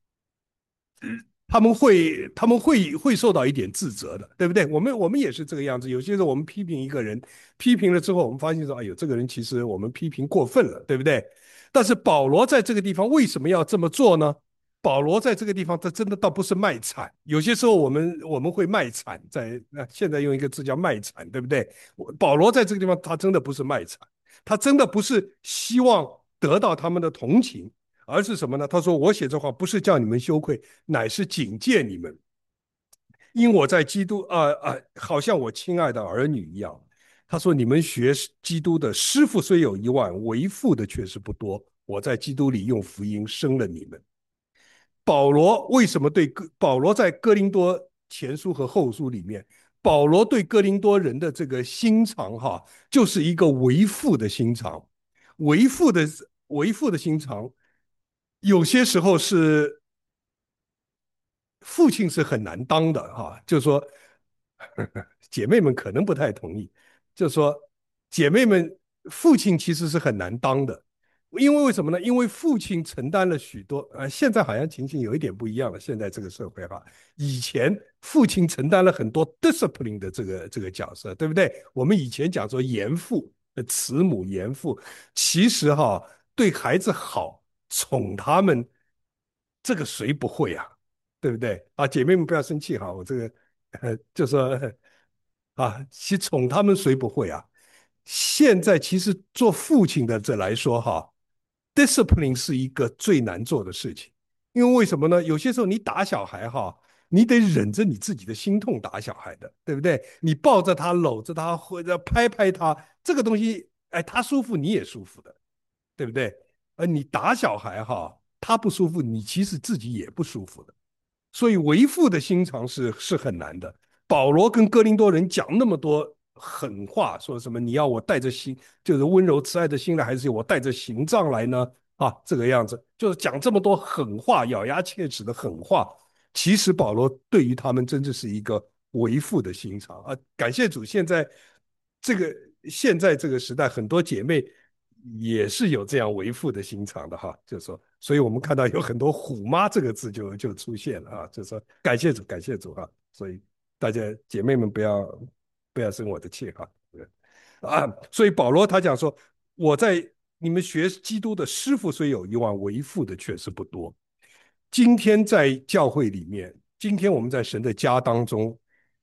Speaker 1: 他们会受到一点自责的，对不对？我们也是这个样子。有些时候我们批评一个人，批评了之后，我们发现说，哎呦，这个人其实我们批评过分了，对不对？但是保罗在这个地方为什么要这么做呢？保罗在这个地方，他真的倒不是卖惨。有些时候我们会卖惨，现在用一个字叫卖惨，对不对？保罗在这个地方，他真的不是卖惨，他真的不是希望得到他们的同情，而是什么呢？他说：“我写这话不是叫你们羞愧，乃是警戒你们，因我在基督好像我亲爱的儿女一样。”他说：“你们学基督的师傅虽有1万，为父的却是不多。我在基督里用福音生了你们。”保罗为什么保罗在哥林多前书和后书里面，保罗对哥林多人的这个心肠哈，就是一个为父的心肠，为父的为父的心肠，有些时候是父亲是很难当的哈，就是说姐妹们可能不太同意，就是说姐妹们父亲其实是很难当的，因为为什么呢？因为父亲承担了许多，现在好像情形有一点不一样了，现在这个社会哈，以前父亲承担了很多 discipline 的这个角色，对不对？我们以前讲说严父、慈母、严父，其实哈对孩子好，宠他们，这个谁不会啊？对不对？啊，姐妹们不要生气哈，我这个就说其实宠他们谁不会啊？现在其实做父亲的这来说哈，discipline 是一个最难做的事情，因为为什么呢？有些时候你打小孩哈，你得忍着你自己的心痛打小孩的，对不对？你抱着他、搂着他或者拍拍他，这个东西，哎，他舒服你也舒服的，对不对？你打小孩哈，他不舒服，你其实自己也不舒服的。所以为父的心肠是很难的。保罗跟哥林多人讲那么多狠话，说什么你要我带着心，就是温柔慈爱的心来，还是我带着刑杖来呢？这个样子，就是讲这么多狠话，咬牙切齿的狠话。其实保罗对于他们真的是一个为父的心肠啊！感谢主，这个现在这个时代，很多姐妹也是有这样为父的心肠的哈，就是说，所以我们看到有很多"虎妈"这个字就出现了啊，就是说感谢主，感谢主哈，所以大家姐妹们不要生我的气哈所以保罗他讲说，你们学基督的师傅虽有1万，为父的却是不多。今天在教会里面，今天我们在神的家当中，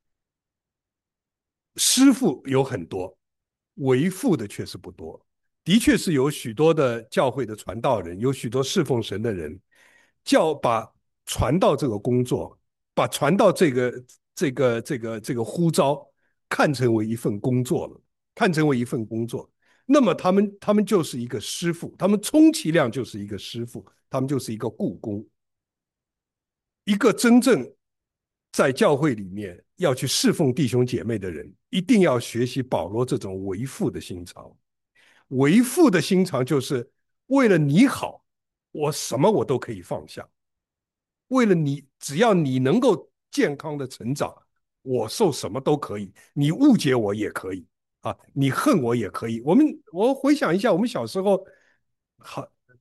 Speaker 1: 师傅有很多，为父的却是不多。的确是有许多的教会的传道人，有许多侍奉神的人，把传道这个工作，把传道这个呼召看成为一份工作了，看成为一份工作。那么他们就是一个师傅，他们充其量就是一个师傅，他们就是一个雇工。一个真正在教会里面要去侍奉弟兄姐妹的人，一定要学习保罗这种为父的心肠。为父的心肠就是为了你好，我什么我都可以放下。为了你，只要你能够健康的成长，我受什么都可以。你误解我也可以你恨我也可以。我回想一下，我们小时候好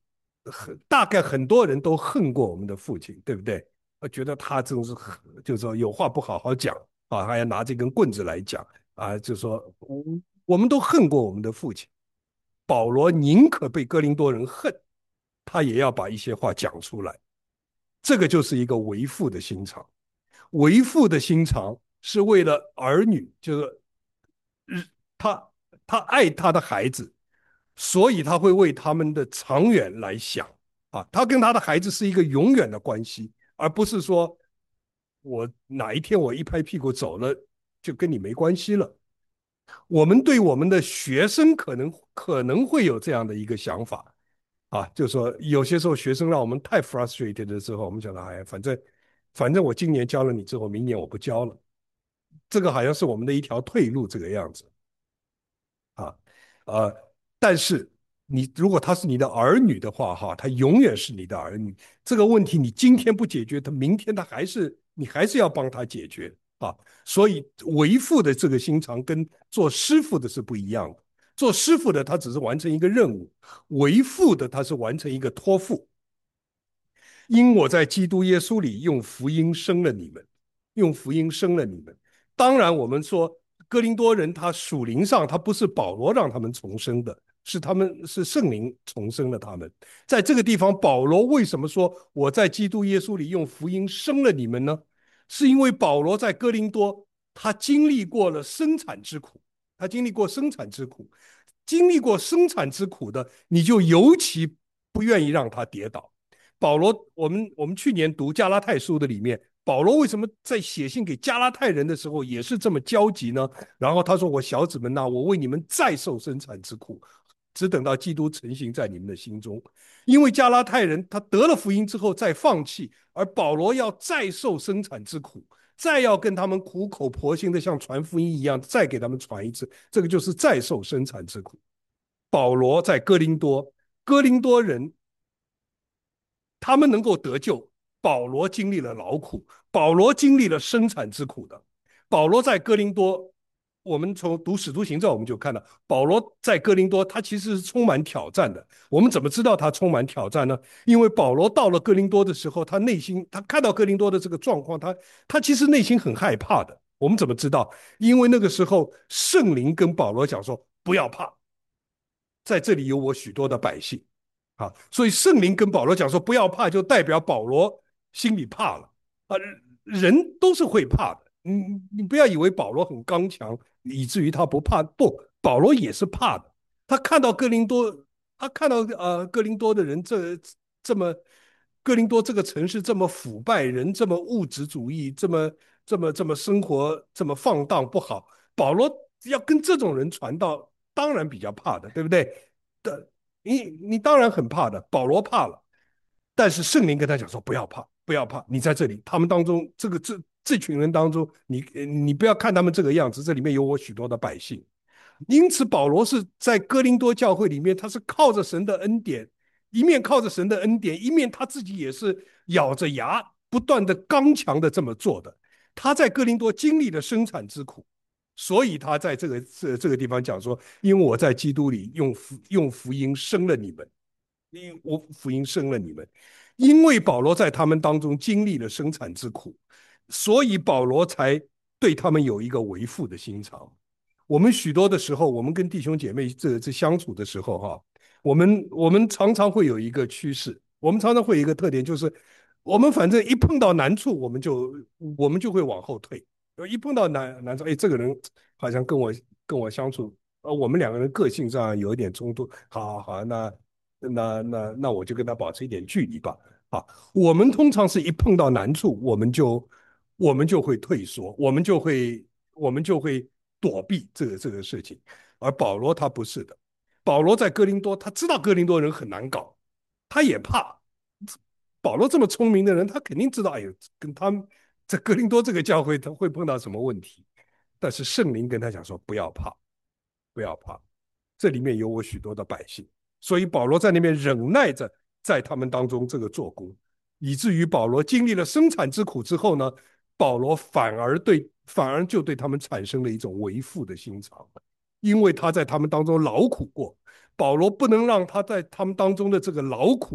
Speaker 1: 大概很多人都恨过我们的父亲，对不对？觉得他真是就是说有话不好好讲啊，还要拿这根棍子来讲啊，就说我们都恨过我们的父亲。保罗宁可被哥林多人恨，他也要把一些话讲出来。这个就是一个为父的心肠。为父的心肠是为了儿女，就是他他爱他的孩子，所以他会为他们的长远来想啊。他跟他的孩子是一个永远的关系，而不是说我哪一天我一拍屁股走了就跟你没关系了。我们对我们的学生可能会有这样的一个想法啊，就是说有些时候学生让我们太 frustrated 的时候，我们想到哎，反正我今年教了你之后，明年我不教了，这个好像是我们的一条退路这个样子。啊，但是你如果他是你的儿女的话，哈，他永远是你的儿女。这个问题你今天不解决，他明天你还是要帮他解决啊。所以为父的这个心肠跟做师傅的是不一样的。做师傅的他只是完成一个任务，为父的他是完成一个托付。因我在基督耶稣里用福音生了你们，用福音生了你们。当然，我们说哥林多人他属灵上他不是保罗让他们重生的，是圣灵重生了他们。在这个地方，保罗为什么说我在基督耶稣里用福音生了你们呢？是因为保罗在哥林多他经历过了生产之苦，他经历过生产之苦，经历过生产之苦的，你就尤其不愿意让他跌倒。保罗，我们去年读加拉太书的里面，保罗为什么在写信给加拉太人的时候也是这么焦急呢？然后他说：“我小子们呐、我为你们再受生产之苦，只等到基督成型在你们的心中。”因为加拉太人他得了福音之后再放弃，而保罗要再受生产之苦，再要跟他们苦口婆心的像传福音一样，再给他们传一次，这个就是再受生产之苦。保罗在哥林多，哥林多人他们能够得救，保罗经历了劳苦，保罗经历了生产之苦的。保罗在哥林多，我们从读使徒行传我们就看到，保罗在哥林多他其实是充满挑战的。我们怎么知道他充满挑战呢？因为保罗到了哥林多的时候，他看到哥林多的这个状况，他其实内心很害怕的。我们怎么知道？因为那个时候圣灵跟保罗讲说：“不要怕，在这里有我许多的百姓。”啊，所以圣灵跟保罗讲说不要怕，就代表保罗心里怕了啊。人都是会怕的，你不要以为保罗很刚强，以至于他不怕，不，保罗也是怕的。他看到哥林多，他看到哥林多的人这么哥林多这个城市这么腐败，人这么物质主义，这么生活这么放荡不好，保罗要跟这种人传道，当然比较怕的，对不对？的，你当然很怕的，保罗怕了，但是圣灵跟他讲说不要怕，不要怕，你在这里，他们当中这群人当中，你不要看他们这个样子，这里面有我许多的百姓。因此，保罗是在哥林多教会里面，他是靠着神的恩典，一面靠着神的恩典，一面他自己也是咬着牙不断的刚强的这么做的。他在哥林多经历了生产之苦，所以他在这个地方讲说，因为我在基督里用福音生了你们，因为我福音生了你们，因为保罗在他们当中经历了生产之苦，所以保罗才对他们有一个为父的心肠。我们许多的时候，我们跟弟兄姐妹这相处的时候，哈，我们常常会有一个趋势，我们常常会有一个特点，就是我们反正一碰到难处，我们就会往后退。一碰到难处，哎，这个人好像跟我相处，我们两个人个性上有一点冲突，好好好，那我就跟他保持一点距离吧。啊，我们通常是一碰到难处，我们就会退缩，我们就会躲避这个事情。而保罗他不是的，保罗在哥林多，他知道哥林多人很难搞，他也怕。保罗这么聪明的人，他肯定知道，哎呦，跟他们在哥林多这个教会，他会碰到什么问题。但是圣灵跟他讲说，不要怕，不要怕，这里面有我许多的百姓。所以保罗在那边忍耐着，在他们当中这个做工，以至于保罗经历了生产之苦之后呢，保罗反而就对他们产生了一种为父的心肠，因为他在他们当中劳苦过。保罗不能让他在他们当中的这个劳苦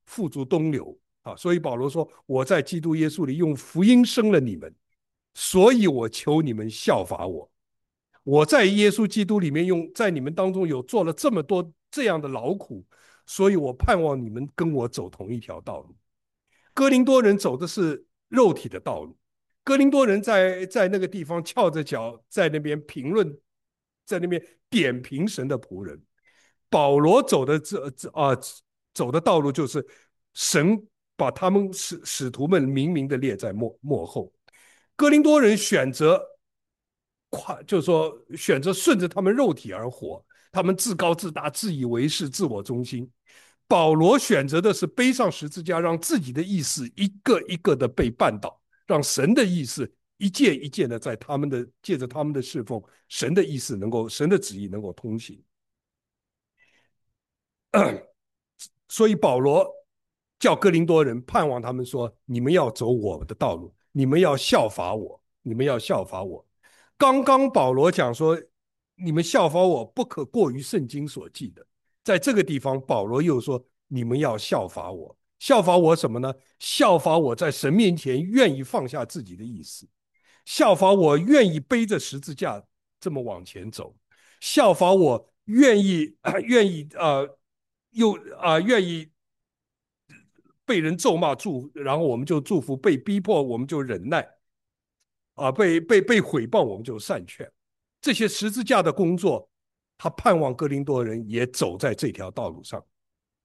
Speaker 1: 付诸东流啊。所以保罗说，我在基督耶稣里用福音生了你们，所以我求你们效法我。我在耶稣基督里面在你们当中有做了这么多这样的劳苦，所以我盼望你们跟我走同一条道路。哥林多人走的是肉体的道路，哥林多人在那个地方翘着脚在那边评论，在那边点评神的仆人。保罗走的道路就是神把他们使徒们明明的列在幕后。哥林多人选择就是说选择顺着他们肉体而活，他们自高自大、自以为是、自我中心。保罗选择的是背上十字架，让自己的意思一个一个的被绊倒，让神的意思一件一件的在借着他们的侍奉，神的意思神的旨意能够通行。所以保罗叫哥林多人盼望他们说：你们要走我的道路，你们要效法我，你们要效法我。刚刚保罗讲说，你们效法我不可过于圣经所记的，在这个地方保罗又说，你们要效法我。效法我什么呢？效法我在神面前愿意放下自己的意思，效法我愿意背着十字架这么往前走，效法我愿意被人咒骂然后我们就祝福；被逼迫我们就忍耐，被毁谤我们就善劝。这些十字架的工作，他盼望哥林多人也走在这条道路上。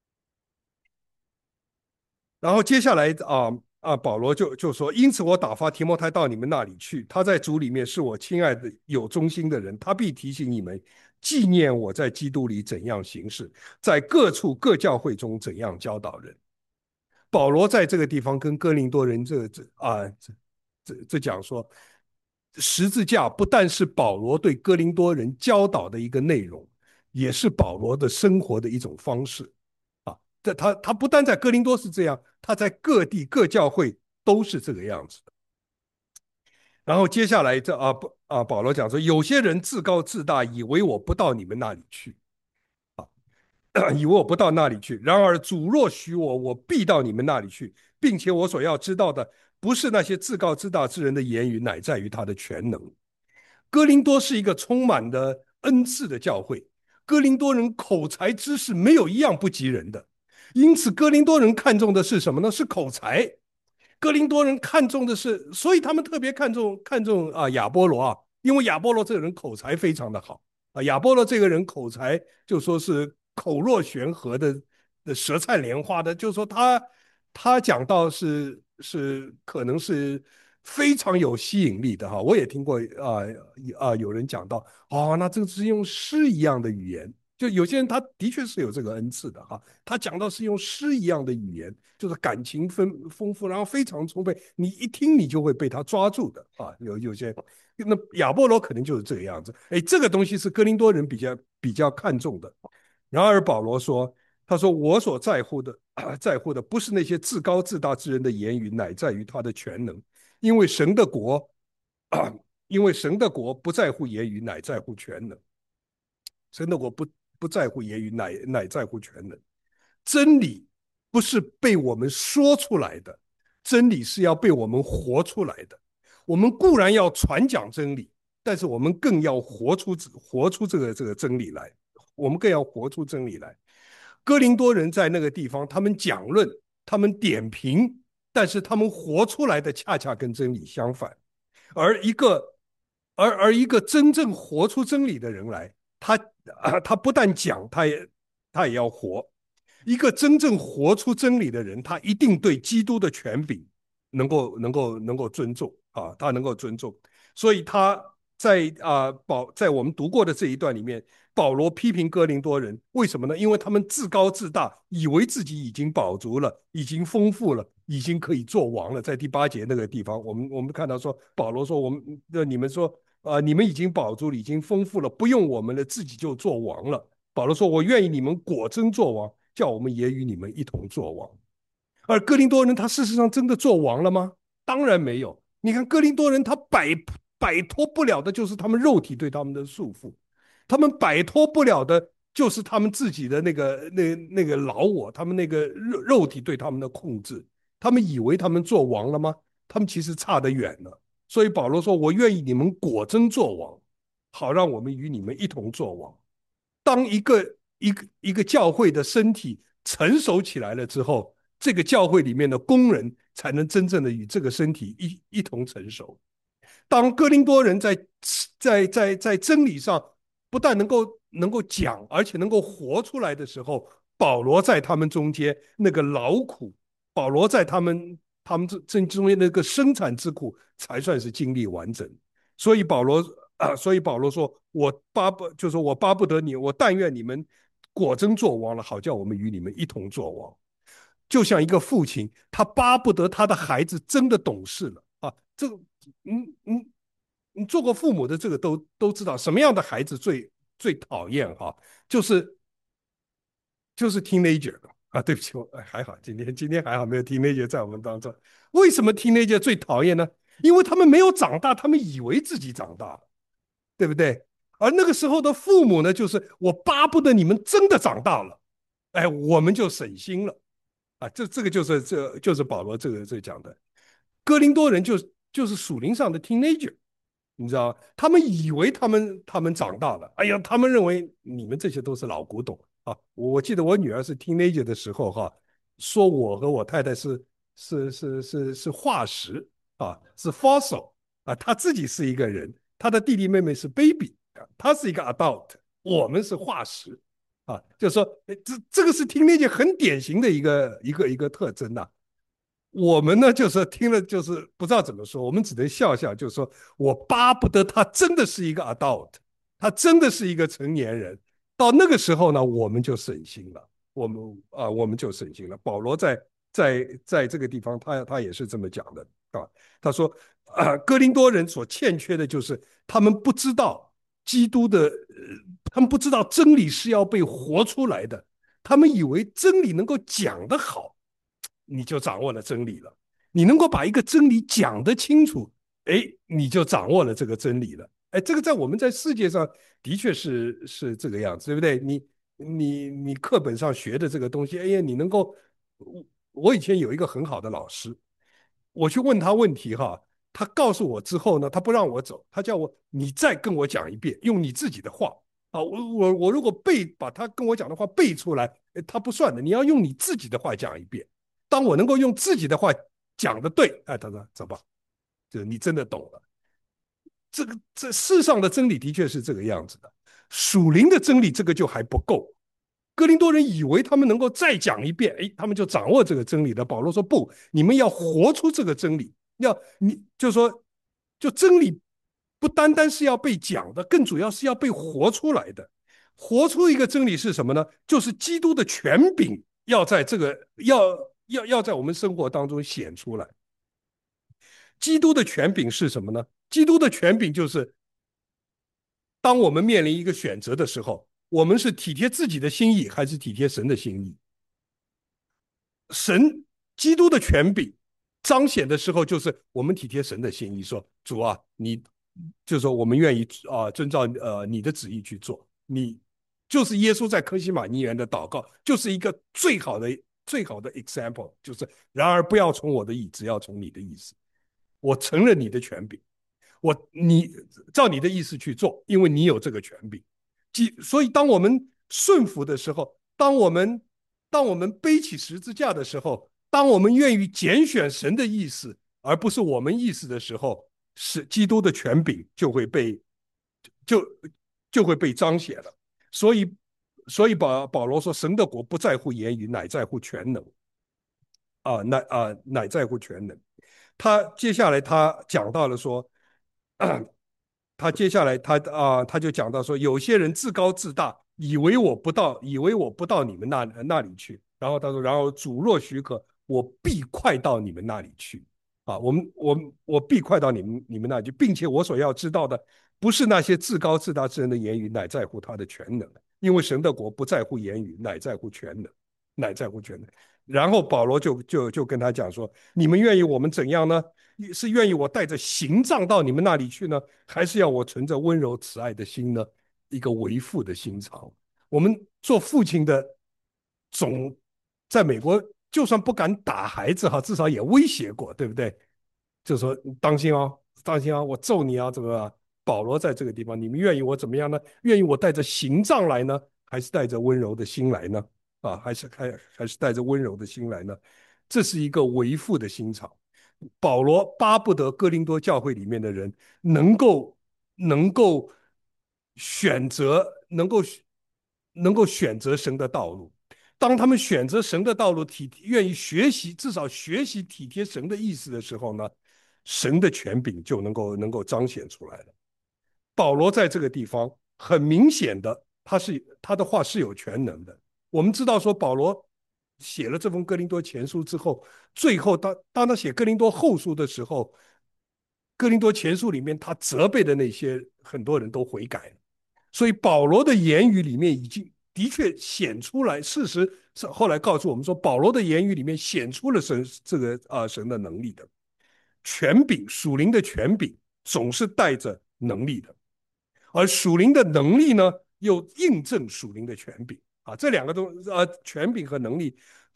Speaker 1: 然后接下来保罗就说，因此我打发提摩太到你们那里去，他在主里面是我亲爱的有忠心的人，他必提醒你们，纪念我在基督里怎样行事，在各处各教会中怎样教导人。保罗在这个地方跟哥林多人这讲说，十字架不但是保罗对哥林多人教导的一个内容，也是保罗的生活的一种方式啊。他不但在哥林多是这样，他在各地各教会都是这个样子的。然后接下来保罗讲说，有些人自高自大，以为我不到你们那里去。以为我不到那里去，然而主若许我，我必到你们那里去，并且我所要知道的，不是那些自高自大之人的言语，乃在于他的全能。哥林多是一个充满的恩赐的教会，哥林多人口才知识没有一样不及人的，因此哥林多人看重的是什么呢？是口才。哥林多人看重的是，所以他们特别看重亚波罗啊，因为亚波罗这个人口才非常的好啊。亚波罗这个人口才就说是口若悬河的舌灿莲花的，就说他讲到可能是非常有吸引力的哈。我也听过有人讲到那这个是用诗一样的语言，就有些人他的确是有这个恩赐的哈。他讲到是用诗一样的语言，就是感情丰富，然后非常充沛，你一听你就会被他抓住的啊。有些那亚波罗可能就是这个样子，哎，这个东西是哥林多人比较看重的。然而保罗说，他说我所在乎的不是那些自高自大之人的言语，乃在于他的全能，因为神的国，因为神的国不在乎言语，乃在乎全能。神的国不在乎言语，乃在乎全能。真理不是被我们说出来的，真理是要被我们活出来的。我们固然要传讲真理，但是我们更要活出这个真理来。我们更要活出真理来。哥林多人在那个地方，他们讲论，他们点评，但是他们活出来的恰恰跟真理相反。而一个真正活出真理的人来，他不但讲，他也要活。一个真正活出真理的人，他一定对基督的权柄能够尊重啊，他能够尊重。所以他在我们读过的这一段里面，保罗批评哥林多人，为什么呢？因为他们自高自大，以为自己已经饱足了，已经丰富了，已经可以做王了。在第8节那个地方，我们看到说，保罗说你们说你们已经饱足了，已经丰富了，不用我们了，自己就做王了。保罗说，我愿意你们果真做王，叫我们也与你们一同做王。而哥林多人他事实上真的做王了吗？当然没有。你看哥林多人他摆脱不了的就是他们肉体对他们的束缚，他们摆脱不了的就是他们自己的那个老我，他们那个肉体对他们的控制。他们以为他们做王了吗？他们其实差得远了。所以保罗说：“我愿意你们果真做王，好让我们与你们一同做王。”当一个教会的身体成熟起来了之后，这个教会里面的工人才能真正的与这个身体一同成熟。当哥林多人在真理上不但能够讲，而且能够活出来的时候，保罗在他们中间那个劳苦，保罗在他们这中间那个生产之苦，才算是经历完整。所以保罗说：就是说我巴不得你，我但愿你们果真做王了，好叫我们与你们一同做王。就像一个父亲，他巴不得他的孩子真的懂事了啊。这个，嗯嗯，你做过父母的这个都知道，什么样的孩子最讨厌哈、就是 teenager 啊。对不起，还好今天还好没有 teenager 在我们当中。为什么 teenager 最讨厌呢？因为他们没有长大，他们以为自己长大了，对不对？而那个时候的父母呢，就是我巴不得你们真的长大了，哎，我们就省心了。啊，这就是保罗这讲的。哥林多人就是属灵上的 teenager，你知道吗？他们以为他们长大了，哎呀，他们认为你们这些都是老古董啊。我记得我女儿是 teenager 的时候哈，说我和我太太是化石啊，是 fossil 啊，她自己是一个人，她的弟弟妹妹是 baby 啊，她是一个 adult，我们是化石。啊，就是说，这个是听那句很典型的一个特征呐、我们呢，就是听了就是不知道怎么说，我们只能笑笑，就是说我巴不得他真的是一个 adult，他真的是一个成年人。到那个时候呢，我们就省心了，我们就省心了。保罗在这个地方，他也是这么讲的啊。他说哥林多人所欠缺的就是他们不知道基督的，他们不知道真理是要被活出来的，他们以为真理能够讲得好，你就掌握了真理了。你能够把一个真理讲得清楚，哎，你就掌握了这个真理了。哎，这个在我们在世界上的确是这个样子，对不对？你课本上学的这个东西，哎呀，你能够，我以前有一个很好的老师，我去问他问题哈，他告诉我之后呢，他不让我走，他叫我你再跟我讲一遍，用你自己的话啊。我如果把他跟我讲的话背出来，他不算的，你要用你自己的话讲一遍。当我能够用自己的话讲的对，哎，他说走吧，就是你真的懂了。这世上的真理的确是这个样子的，属灵的真理这个就还不够。哥林多人以为他们能够再讲一遍，哎，他们就掌握这个真理的。保罗说不，你们要活出这个真理，你就说，就真理不单单是要被讲的，更主要是要被活出来的。活出一个真理是什么呢？就是基督的权柄要在这个要在我们生活当中显出来。基督的权柄是什么呢？基督的权柄就是，当我们面临一个选择的时候，我们是体贴自己的心意，还是体贴神的心意？神基督的权柄彰显的时候，就是我们体贴神的心意，说主啊，你就是说我们愿意遵照你的旨意去做。你就是耶稣在科西玛尼园的祷告，就是一个最好的 example，就是然而不要从我的意，只要从你的意思。我承认你的权柄，你照你的意思去做，因为你有这个权柄。所以当我们顺服的时候，当我们背起十字架的时候，当我们愿意拣选神的意思，而不是我们意思的时候，是基督的权柄就就会被彰显了。所以，保罗说，神的国不在乎言语，乃在乎全能乃在乎全能。他接下来他讲到了说，他接下来他就讲到说，有些人自高自大，以为我不到你们那里去。然后他说，然后主若许可，我必快到你们那里去。啊，我必快到你们那里去，并且我所要知道的，不是那些自高自大之人的言语，乃在乎他的全能。因为神的国不在乎言语，乃在乎全能，乃在乎全能。然后保罗就跟他讲说：你们愿意我们怎样呢？是愿意我带着刑杖到你们那里去呢，还是要我存着温柔慈爱的心呢？一个为父的心肠。 我们做父亲的总在美国，就算不敢打孩子哈，至少也威胁过，对不对？就说当心哦，当心啊，我揍你啊，怎么啊？保罗在这个地方，你们愿意我怎么样呢？愿意我带着刑杖来呢，还是带着温柔的心来呢？啊，还是带着温柔的心来呢？这是一个为父的心肠。保罗巴不得哥林多教会里面的人能够选择，能够选择神的道路。当他们选择神的道路，愿意学习，至少学习体贴神的意思的时候呢，神的权柄就能够彰显出来了。保罗在这个地方很明显的，他的话是有全能的。我们知道说保罗写了这封哥林多前书之后，最后当他写哥林多后书的时候，哥林多前书里面他责备的那些很多人都悔改了，所以保罗的言语里面已经的确显出来，事实是后来告诉我们说，保罗的言语里面显出了神的能力的权柄，属灵的权柄总是带着能力的。而属灵的能力呢，又印证属灵的权柄啊，这两个权柄和能力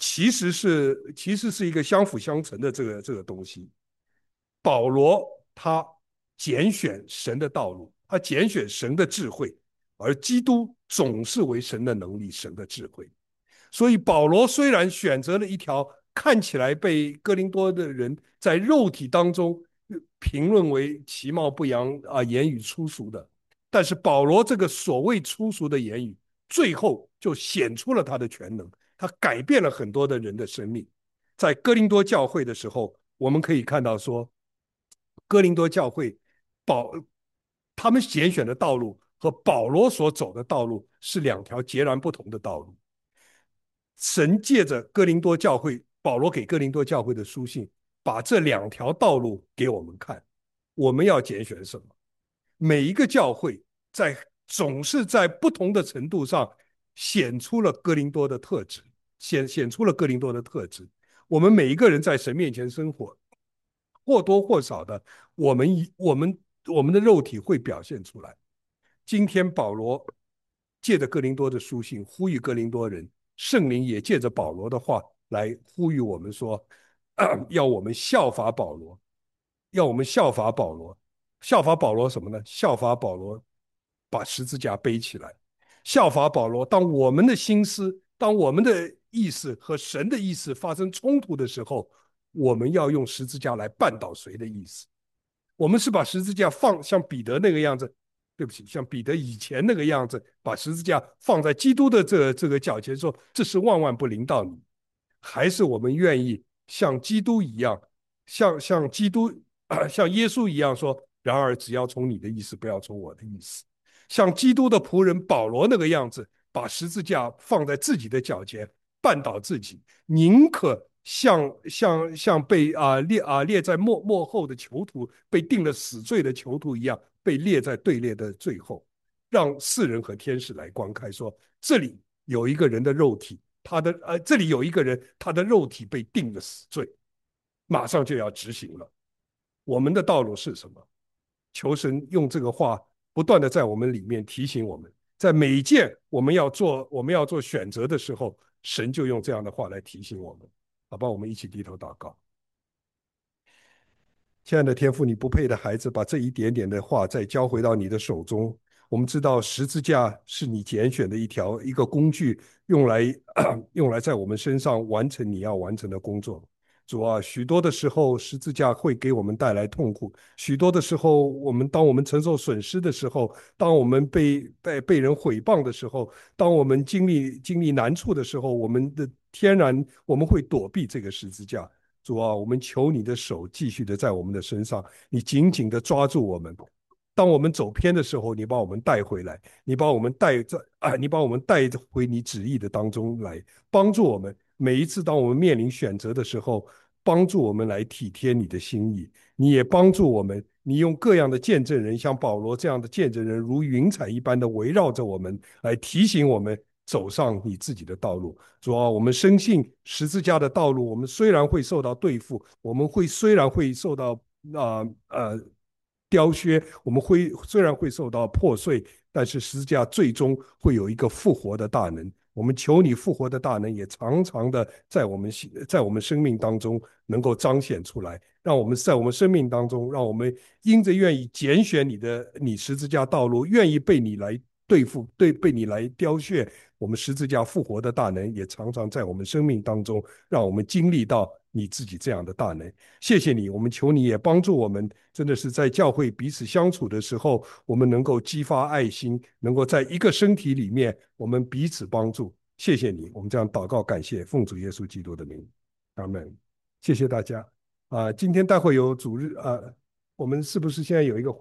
Speaker 1: 其实是一个相辅相成的这个东西。保罗他拣选神的道路，他拣选神的智慧，而基督总是为神的能力、神的智慧。所以保罗虽然选择了一条看起来被哥林多的人在肉体当中评论为其貌不扬啊、言语粗俗的，但是保罗这个所谓粗俗的言语，最后就显出了他的全能，他改变了很多的人的生命。在哥林多教会的时候，我们可以看到说，哥林多教会保他们拣选的道路和保罗所走的道路是两条截然不同的道路。神借着哥林多教会，保罗给哥林多教会的书信，把这两条道路给我们看，我们要拣选什么？每一个教会总是在不同的程度上显出了哥林多的特质，显出了哥林多的特质。我们每一个人在神面前生活，或多或少的，我们我们我们的肉体会表现出来。今天保罗借着哥林多的书信呼吁哥林多人，圣灵也借着保罗的话来呼吁我们说，要我们效法保罗，要我们效法保罗，效法保罗什么呢？效法保罗把十字架背起来，效法保罗。当我们的心思，当我们的意识和神的意识发生冲突的时候，我们要用十字架来绊倒谁的意思？我们是把十字架放像彼得那个样子，对不起，像彼得以前那个样子，把十字架放在基督的这个脚前说，这是万万不临到你，还是我们愿意像基督一样，像基督像耶稣一样说，然而只要从你的意思，不要从我的意思，像基督的仆人保罗那个样子，把十字架放在自己的脚前，绊倒自己，宁可像被列在幕后的囚徒，被定了死罪的囚徒一样，被列在队列的最后，让世人和天使来观看，说这里有一个人的肉体，这里有一个人，他的肉体被定了死罪，马上就要执行了。我们的道路是什么？求神用这个话不断的在我们里面提醒我们，在每一件我们要做选择的时候，神就用这样的话来提醒我们。好吧，我们一起低头祷告。亲爱的天父，你不配的孩子，把这一点点的话再交回到你的手中。我们知道十字架是你拣选的一个工具，用来用来在我们身上完成你要完成的工作。主啊，许多的时候十字架会给我们带来痛苦，许多的时候，当我们承受损失的时候，当我们被人毁谤的时候，当我们经历难处的时候，我们会躲避这个十字架。主啊，我们求你的手继续的在我们的身上，你紧紧的抓住我们。当我们走偏的时候，你把我们带回来，你把我们带回你旨意的当中来，帮助我们。每一次当我们面临选择的时候，帮助我们来体贴你的心意。你也帮助我们，你用各样的见证人，像保罗这样的见证人，如云彩一般的围绕着我们，来提醒我们走上你自己的道路。主啊，我们深信十字架的道路，我们虽然会受到对付，虽然会受到啊雕削，我们虽然会受到破碎， 但是十字架最终会有一个复活的大能。我们求你复活的大能也常常的在我们生命当中能够彰显出来，让我们在我们生命当中，让我们因着愿意拣选你十字架道路，愿意被你来对付，被你来雕削，我们十字架复活的大能也常常在我们生命当中，让我们经历到你自己这样的大能。谢谢你，我们求你也帮助我们，真的是在教会彼此相处的时候，我们能够激发爱心，能够在一个身体里面，我们彼此帮助。谢谢你，我们这样祷告感谢，奉主耶稣基督的名，阿门。谢谢大家今天待会有主日我们是不是现在有一个